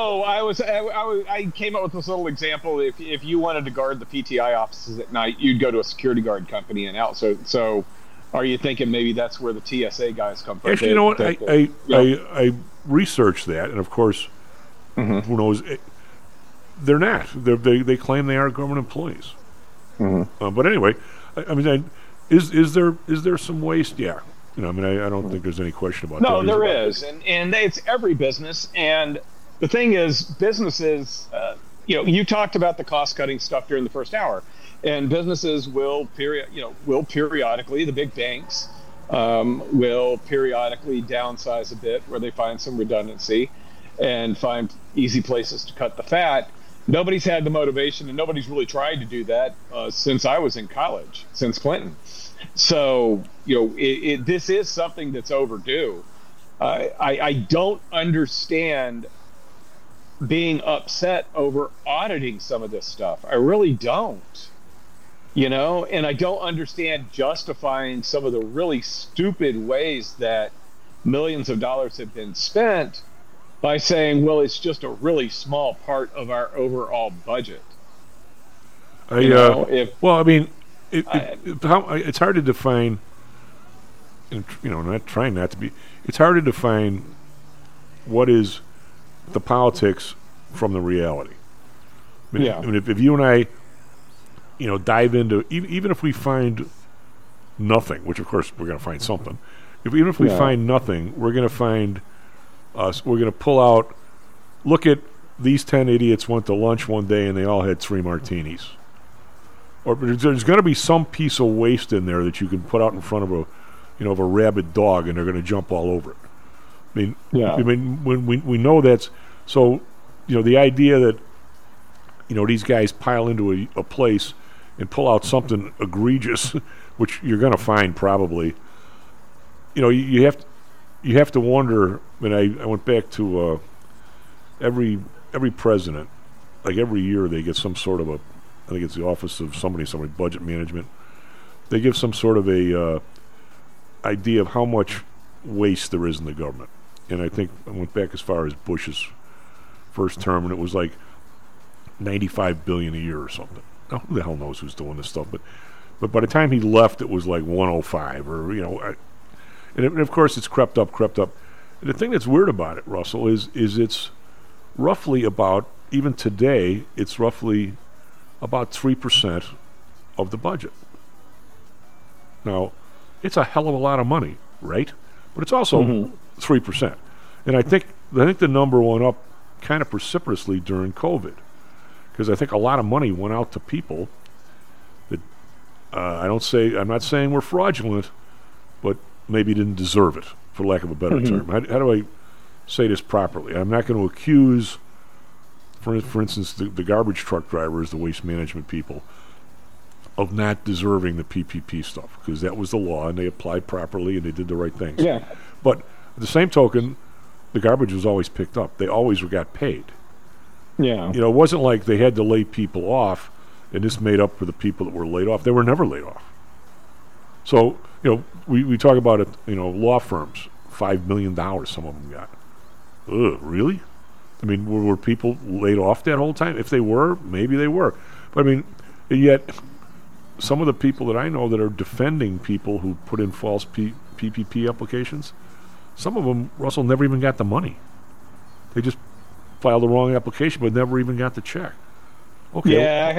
I came up with this little example. If you wanted to guard the PTI offices at night, you'd go to a security guard company and out. So are you thinking maybe that's where the TSA guys come from? Actually, you know what? I researched that, and of course, who knows? They're not. They claim they are government employees. But anyway, is there some waste? Yeah. I don't think there's any question about that. No, there is. And it's every business. And the thing is, businesses, you talked about the cost-cutting stuff during the first hour. And businesses will periodically, the big banks will periodically downsize a bit where they find some redundancy and find easy places to cut the fat. Nobody's had the motivation, and nobody's really tried to do that since I was in college, since Clinton. So, this is something that's overdue. I don't understand being upset over auditing some of this stuff. I really don't. And I don't understand justifying some of the really stupid ways that millions of dollars have been spent by saying, well, it's just a really small part of our overall budget. It's hard to define and not trying not to be. It's hard to define what is the politics from the reality. I mean, if you and I, dive into even if we find nothing, which of course we're going to find something. Even if we find nothing, we're going to find us. We're going to pull out. Look at these 10 idiots went to lunch one day and they all had 3 martinis. Or there's going to be some piece of waste in there that you can put out in front of a rabid dog, and they're going to jump all over it. I mean, when we know that's so. The idea that these guys pile into a place and pull out something egregious, which you're going to find probably. You have to wonder. I went back to every president, like every year they get some sort of I think it's the office of somebody budget management. They give some sort of a idea of how much waste there is in the government. And I think I went back as far as Bush's first term, and it was like $95 billion a year or something. Now, who the hell knows who's doing this stuff? But by the time he left, it was like 105, or and of course it's crept up. And the thing that's weird about it, Russell, is it's roughly about, even today, it's roughly about 3% of the budget. Now, it's a hell of a lot of money, right? But it's also 3%. And I think the number went up kind of precipitously during COVID, because I think a lot of money went out to people that I'm not saying we're fraudulent, but maybe didn't deserve it, for lack of a better term. How do I say this properly? I'm not going to accuse, for instance, the garbage truck drivers, the waste management people, of not deserving the PPP stuff, because that was the law and they applied properly and they did the right things. Yeah. But at the same token, the garbage was always picked up. They always got paid. Yeah. It wasn't like they had to lay people off and this made up for the people that were laid off. They were never laid off. So, we talk about it, law firms, $5 million some of them got. Ugh, really? I mean, were people laid off that whole time? If they were, maybe they were. But I mean, yet some of the people that I know that are defending people who put in false PPP applications, some of them, Russell, never even got the money. They just filed the wrong application but never even got the check. Okay. Yeah,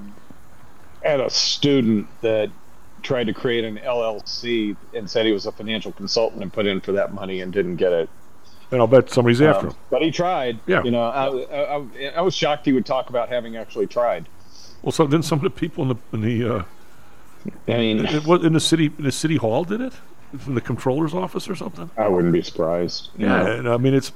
I had a student that tried to create an LLC and said he was a financial consultant and put in for that money and didn't get it. And I'll bet somebody's after him. But he tried. Yeah. I was shocked he would talk about having actually tried. Well, so then some of the people in the city hall did it, from the comptroller's office or something. I wouldn't be surprised. Yeah, and I mean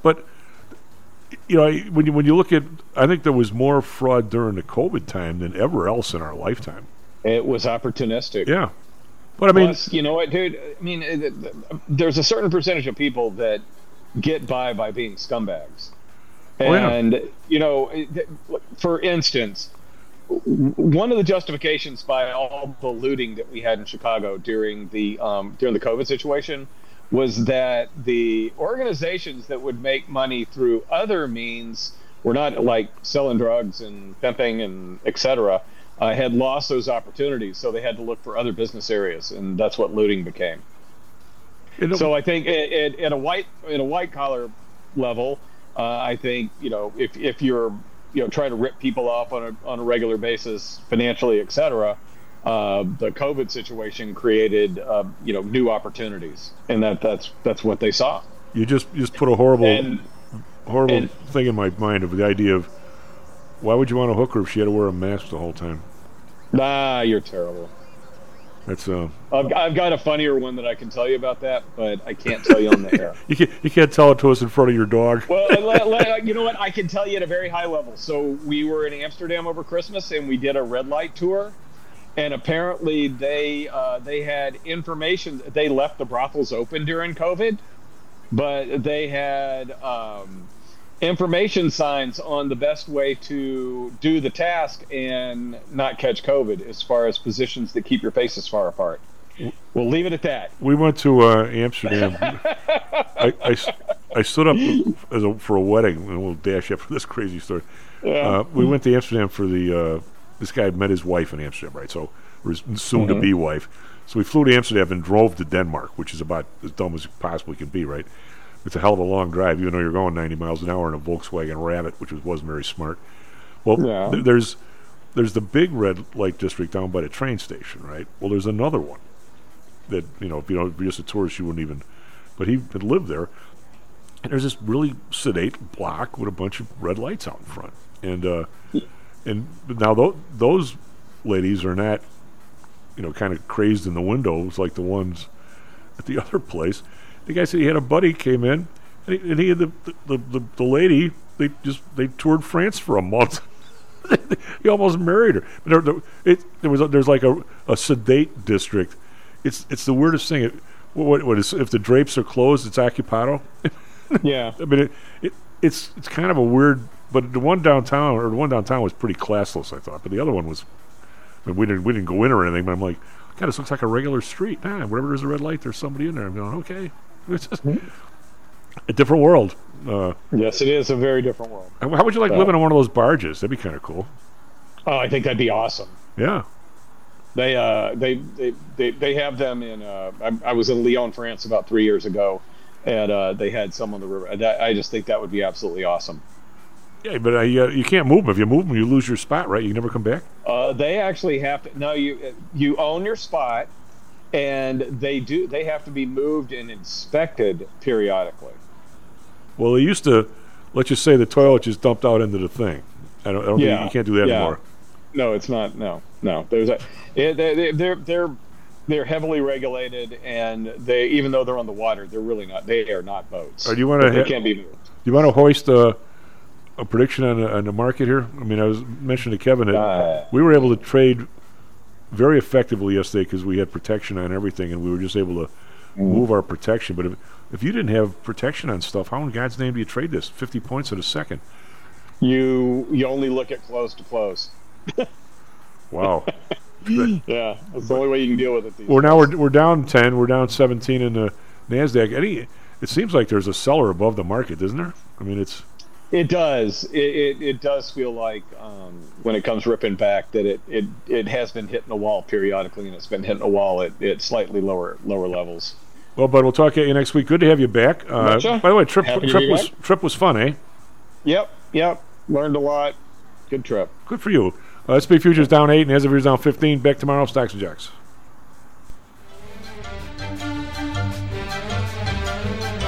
when you look at, I think there was more fraud during the COVID time than ever else in our lifetime. It was opportunistic. Yeah, but I mean, plus, you know what, dude? I mean, there's a certain percentage of people that get by being scumbags, and for instance, one of the justifications by all the looting that we had in Chicago during the COVID situation was that the organizations that would make money through other means were not like selling drugs and pimping and etc. Had lost those opportunities, so they had to look for other business areas, and that's what looting became. So I think at a white collar level, I think if you're trying to rip people off on a regular basis financially, etc. The COVID situation created new opportunities, and that's what they saw. You just put a horrible thing in my mind of the idea of, why would you want to hook her if she had to wear a mask the whole time? Nah, you're terrible. That's I've got a funnier one that I can tell you about that, but I can't tell you on the air. You can't tell it to us in front of your dog. Well, you know what? I can tell you at a very high level. So we were in Amsterdam over Christmas, and we did a red light tour, and apparently they had information. They left the brothels open during COVID, but they had information signs on the best way to do the task and not catch COVID, as far as positions that keep your faces far apart. We'll leave it at that. We went to Amsterdam. I stood up for a wedding, and we'll dash after this crazy story. Yeah. We went to Amsterdam for this guy met his wife in Amsterdam, right? So, or his soon-to-be wife. So we flew to Amsterdam and drove to Denmark, which is about as dumb as it possibly can be, right? It's a hell of a long drive, even though you're going 90 miles an hour in a Volkswagen Rabbit, which wasn't very smart. Well, there's the big red light district down by the train station, right? Well, there's another one that, if you're just a tourist, you wouldn't even... But he had lived there. And there's this really sedate block with a bunch of red lights out in front. And now those ladies are not, kind of crazed in the windows like the ones at the other place. The guy said he had a buddy came in, and he had the lady. They toured France for a month. He almost married her. But there's like a sedate district. It's the weirdest thing. What is, if the drapes are closed, it's occupado. Yeah. I mean, it's kind of a weird. But the one downtown was pretty classless, I thought. But the other one was. I mean, we didn't go in or anything. But I'm like, God, this looks like a regular street. Wherever there's a red light, there's somebody in there. I'm going, okay. It's just a different world. Yes, it is a very different world. How would you like living on one of those barges? That'd be kind of cool. Oh, I think that'd be awesome. Yeah. They have them in. I was in Lyon, France, about 3 years ago, and they had some on the river. I just think that would be absolutely awesome. Yeah, but you can't move them. If you move them, you lose your spot, right? You never come back. They actually have to. No, you own your spot, and they have to be moved and inspected periodically. Well, they used to let you say the toilet just dumped out into the thing. I don't think you can't do that anymore. No, it's not. No. They're heavily regulated, and they, even though they're on the water, they're really not. They are not boats. Or do you want to? They can't be moved. Do you want to hoist a prediction on the market here? I mean, I was mentioning to Kevin that we were able to trade very effectively yesterday because we had protection on everything, and we were just able to move our protection. But if you didn't have protection on stuff, how in God's name do you trade this? 50 points in a second. You only look at close to close. Wow. Yeah, that's the only way you can deal with it. We're down 10. We're down 17 in the NASDAQ. It seems like there's a seller above the market, isn't there? I mean, it does. It does feel like when it comes ripping back that it has been hitting a wall periodically, and it's been hitting a wall at slightly lower levels. Well, bud, we'll talk to you next week. Good to have you back. By the way, trip was fun, eh? Yep. Learned a lot. Good trip. Good for you. SP Futures down 8 and as of down 15. Back tomorrow, Stocks and Jocks.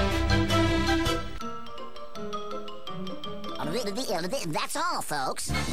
That's all, folks.